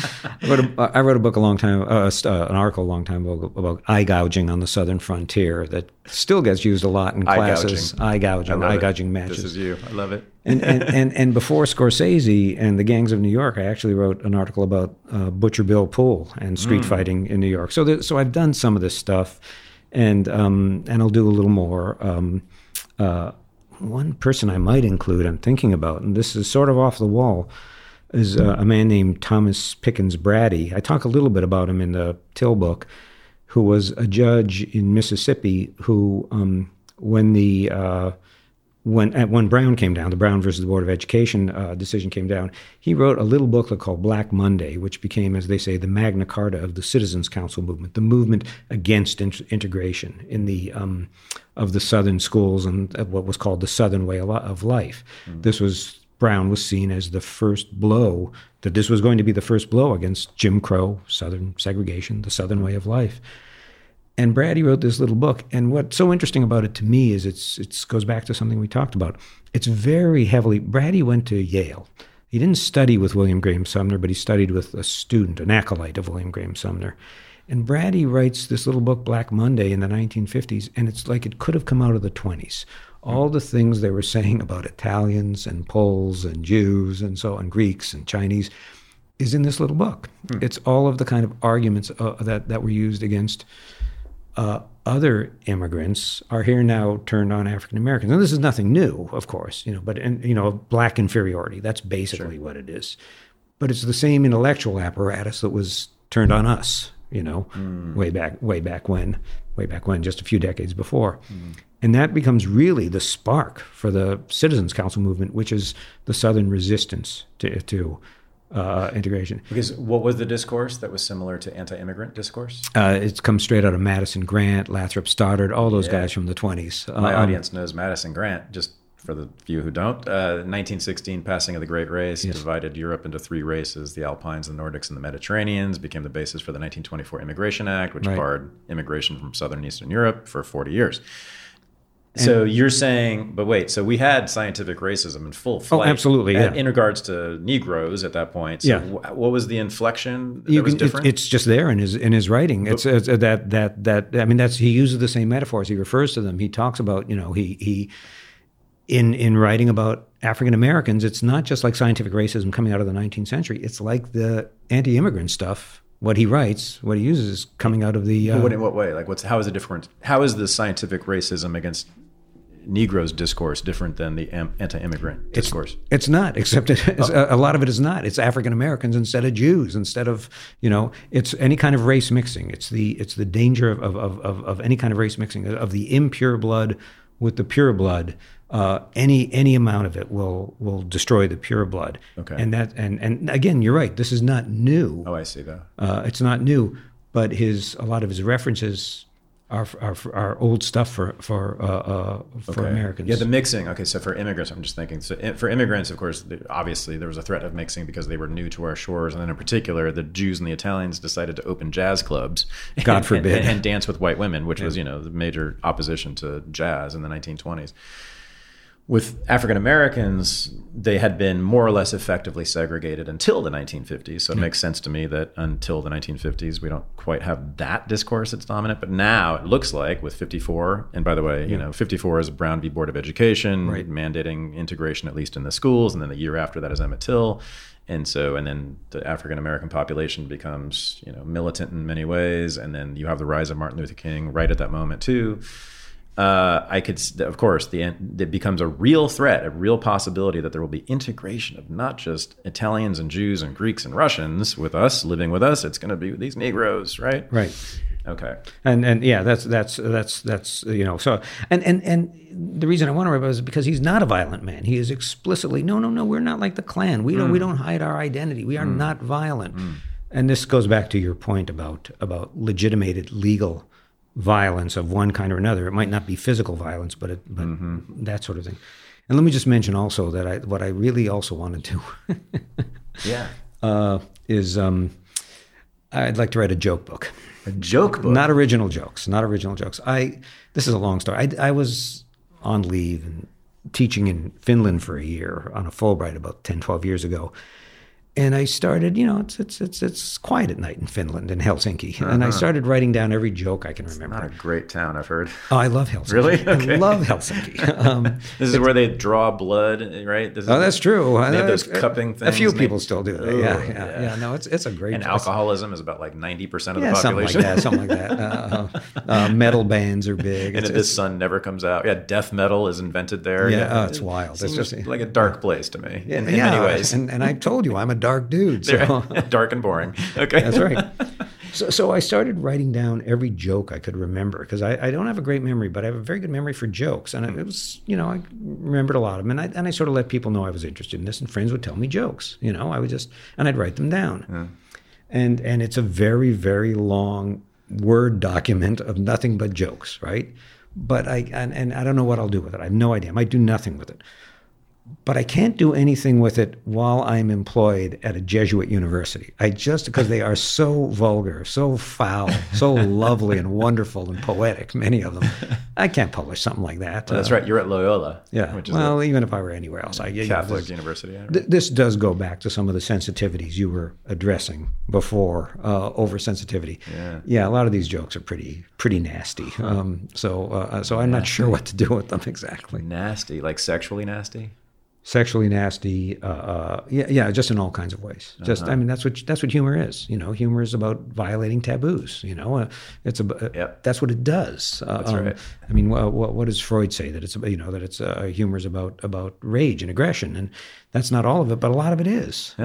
I wrote a book a long time, an article a long time ago about eye gouging on the southern frontier that still gets used a lot in classes. Eye gouging matches. This is you. I love it. And before Scorsese and the Gangs of New York, I actually wrote an article about Butcher Bill Poole and street fighting in New York. So I've done some of this stuff, and I'll do a little more. One person I might include, I'm thinking about, and this is sort of off the wall, is a man named Thomas Pickens Brady. I talk a little bit about him in the Till book, who was a judge in Mississippi who, when Brown came down, the Brown versus the Board of Education decision came down, he wrote a little booklet called Black Monday, which became, as they say, the Magna Carta of the Citizens Council movement, the movement against integration in the of the Southern schools and what was called the Southern way of life. This was Brown was seen as the first blow, that this was going to be the first blow against Jim Crow, Southern segregation, the Southern way of life. And Braddy wrote this little book. And what's so interesting about it to me is it goes back to something we talked about. It's very heavily, Braddy went to Yale. He didn't study with William Graham Sumner, but he studied with a student, an acolyte of William Graham Sumner. And Braddy writes this little book, Black Monday, in the 1950s, and it's like it could have come out of the 20s. All the things they were saying about Italians and Poles and Jews and so on, Greeks and Chinese, is in this little book. It's all of the kind of arguments that were used against other immigrants are here now turned on African Americans. And this is nothing new, of course, but black inferiority, that's basically what it is. But it's the same intellectual apparatus that was turned on us, way back when, just a few decades before. And that becomes really the spark for the Citizens Council movement, which is the Southern resistance to integration. Because what was the discourse that was similar to anti-immigrant discourse? It's come straight out of Madison Grant, Lathrop Stoddard, all those guys from the 20s. My audience knows Madison Grant, just for the few who don't. 1916 passing of the Great Race divided Europe into three races, the Alpines, the Nordics, and the Mediterraneans, became the basis for the 1924 Immigration Act, which barred immigration from Southern and Eastern Europe for 40 years. So you're saying, but wait, so we had scientific racism in full flight. Oh, absolutely, in regards to Negroes at that point. So what was the inflection that was different? It's just there in his writing. It's he uses the same metaphors. He refers to them. He talks about, he in writing about African Americans, it's not just like scientific racism coming out of the 19th century. It's like the anti-immigrant stuff. What he writes, what he uses, is coming out of the. In what way? Like, how is it different? How is the scientific racism against Negroes discourse different than the anti-immigrant discourse? It's not, except a lot of it is not. It's African Americans instead of Jews, instead of, it's any kind of race mixing. It's the danger of any kind of race mixing, of the impure blood with the pure blood. Any amount of it will destroy the pure blood. Okay. And again, you're right. This is not new. Oh, I see that. It's not new, but a lot of his references are old stuff for Americans. Yeah, the mixing. Okay, so for immigrants, I'm just thinking. So for immigrants, of course, obviously there was a threat of mixing because they were new to our shores, and then in particular, the Jews and the Italians decided to open jazz clubs. God forbid. And dance with white women, which was the major opposition to jazz in the 1920s. With African Americans, they had been more or less effectively segregated until the 1950s. So it makes sense to me that until the 1950s, we don't quite have that discourse that's dominant. But now it looks like with 54, and by the way, 54 is Brown v. Board of Education, mandating integration at least in the schools. And then the year after that is Emmett Till. And then the African American population becomes, militant in many ways. And then you have the rise of Martin Luther King right at that moment too. It becomes a real threat, a real possibility that there will be integration of not just Italians and Jews and Greeks and Russians living with us. It's going to be these Negroes, right? Right. Okay. And yeah, that's so and the reason I want to write about it is because he's not a violent man. He is explicitly no, we're not like the Klan. We don't hide our identity. We are not violent. And this goes back to your point about legitimated legal violence of one kind or another. It might not be physical violence, but that sort of thing. And let me just mention also that what I really also wanted to is I'd like to write a joke book. A joke book? Not original jokes. This is a long story. I was on leave and teaching in Finland for a year on a Fulbright about 10, 12 years ago. And I started, it's quiet at night in Finland, in Helsinki. And I started writing down every joke I can remember. Not a great town, I've heard. Oh, I love Helsinki. Really? Okay. I love Helsinki. This is where they draw blood, right? That's true. They have those cupping things. A few people still do that. Yeah. No, it's a great. And alcoholism is about like 90% of the population. Something like that. Metal bands are big. And the sun never comes out. Yeah, death metal is invented there. Yeah, it's wild. It's just like a dark place to me in many ways. And I told you, I'm a dark dude. So. Dark and boring. Okay. That's right. So I started writing down every joke I could remember because I don't have a great memory, but I have a very good memory for jokes. And it was, I remembered a lot of them. And I sort of let people know I was interested in this, and friends would tell me jokes. I would and I'd write them down. Yeah. And it's a very, very long Word document of nothing but jokes, right? But I don't know what I'll do with it. I have no idea. I might do nothing with it. but I can't do anything with it while I'm employed at a Jesuit university. Because they are so vulgar, so foul, so lovely and wonderful and poetic, many of them. I can't publish something like that. Well, that's right. You're at Loyola. Yeah. Which is well, even if I were anywhere else, Catholic university. Right? This does go back to some of the sensitivities you were addressing before, oversensitivity. Yeah. A lot of these jokes are pretty nasty. So I'm not sure what to do with them exactly. Nasty, like sexually nasty. Sexually nasty, just in all kinds of ways. I mean, that's what humor is. Humor is about violating taboos. That's what it does. That's right. I mean, what does Freud say that it's humor is about rage and aggression, and that's not all of it, but a lot of it is.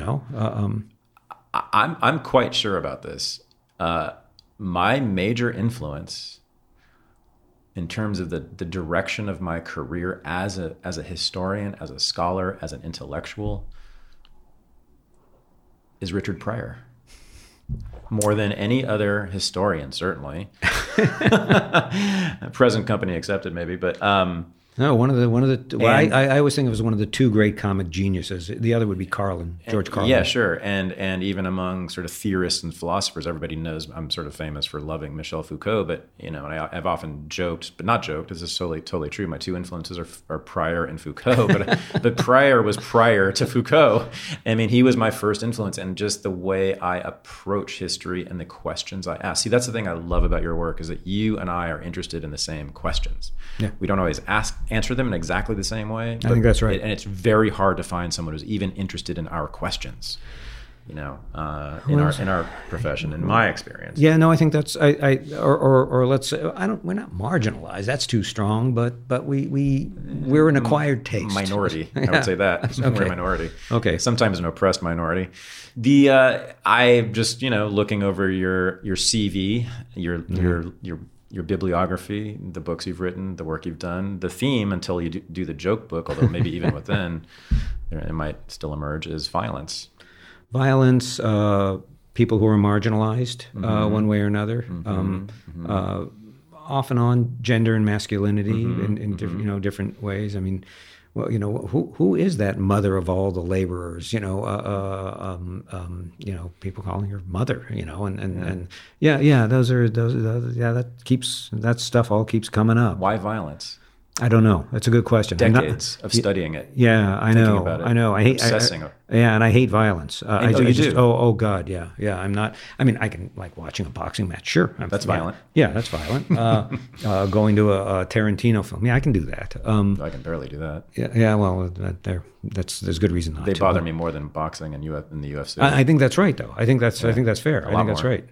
I'm quite sure about this. My major influence in terms of the direction of my career as a historian, as a scholar, as an intellectual, is Richard Pryor. More than any other historian, certainly. Present company accepted, maybe, but no, one of the. I always think it was one of the two great comic geniuses. The other would be George Carlin. Yeah, sure. And even among sort of theorists and philosophers, everybody knows I'm sort of famous for loving Michel Foucault. But and I've often joked, but not joked. This is totally true. My two influences are Pryor and Foucault. But Pryor was prior to Foucault. I mean, he was my first influence, and just the way I approach history and the questions I ask. See, that's the thing I love about your work, is that you and I are interested in the same questions. Yeah. We don't always answer them in exactly the same way. I think that's right. And it's very hard to find someone who's even interested in our questions, in our profession, in my experience. Yeah, no, I think that's or let's say we're not marginalized. That's too strong, but we're an acquired taste. Minority. I would say that. Okay. We're a minority. Okay. Sometimes an oppressed minority. I just looking over your CV, your bibliography, the books you've written, the work you've done, the theme, until you do the joke book, although maybe even within, it might still emerge, is violence. Violence, people who are marginalized one way or another, off and on gender and masculinity in different ways. I mean, well, who is that mother of all the laborers? People calling her mother. That stuff all keeps coming up. Why violence? I don't know. That's a good question. Decades of studying it. Yeah, I know. I know. I hate obsessing. And I hate violence. You do. Oh God, yeah. I'm not. I mean, I can like watching a boxing match. Sure, that's violent. Yeah, that's violent. Going to a Tarantino film. Yeah, I can do that. I can barely do that. Yeah. Well, there's good reason not to. They bother me more than boxing and in the UFC. I think that's right, though. I think that's fair. I think that's right.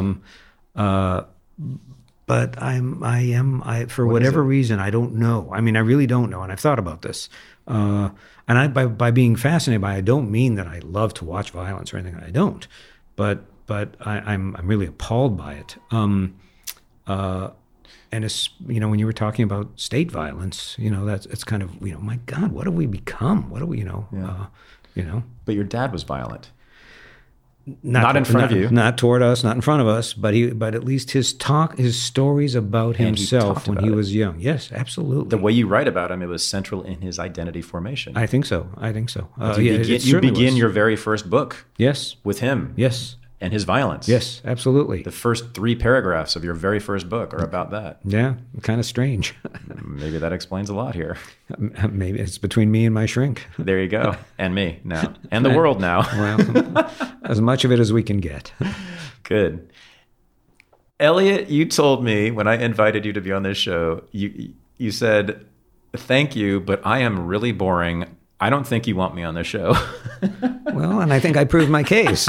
But for whatever reason, I don't know. I mean, I really don't know, and I've thought about this. And by being fascinated by it, I don't mean that I love to watch violence or anything. I don't, but I'm really appalled by it. And it's, when you were talking about state violence, it's kind of, my God, what have we become? What do we, But your dad was violent. Not in front of you. Not toward us, not in front of us, but at least his stories about himself when he was young. Yes, absolutely. The way you write about him, it was central in his identity formation. I think so. You begin your very first book. Yes. With him. Yes. And his violence. Yes, absolutely. The first 3 paragraphs of your very first book are about that. Yeah, kind of strange. Maybe that explains a lot here. Maybe it's between me and my shrink. There you go. And me now. And the world now. Well, as much of it as we can get. Good. Eliot, you told me when I invited you to be on this show, you said, "Thank you, but I am really boring. I don't think you want me on this show." Well, and I think I proved my case.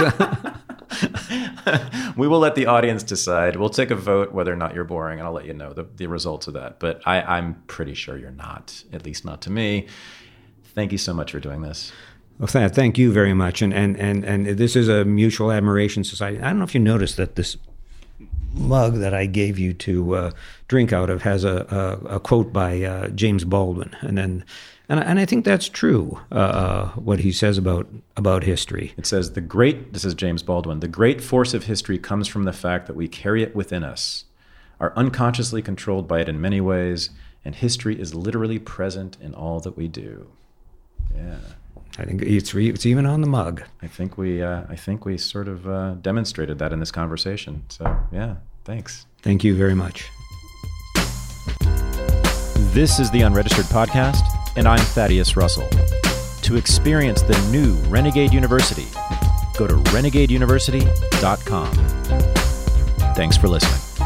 We will let the audience decide. We'll take a vote whether or not you're boring, and I'll let you know the results of that. But I'm pretty sure you're not, at least not to me. Thank you so much for doing this. Well, thank you very much. And this is a mutual admiration society. I don't know if you noticed that this mug that I gave you to drink out of has a quote by James Baldwin, and I think that's true, what he says about history. It says, this is James Baldwin, "The great force of history comes from the fact that we carry it within us, are unconsciously controlled by it in many ways, and history is literally present in all that we do." Yeah. I think it's even on the mug. I think we sort of demonstrated that in this conversation. So yeah, thanks. Thank you very much. This is the Unregistered Podcast, and I'm Thaddeus Russell. To experience the new Renegade University, go to renegadeuniversity.com. Thanks for listening.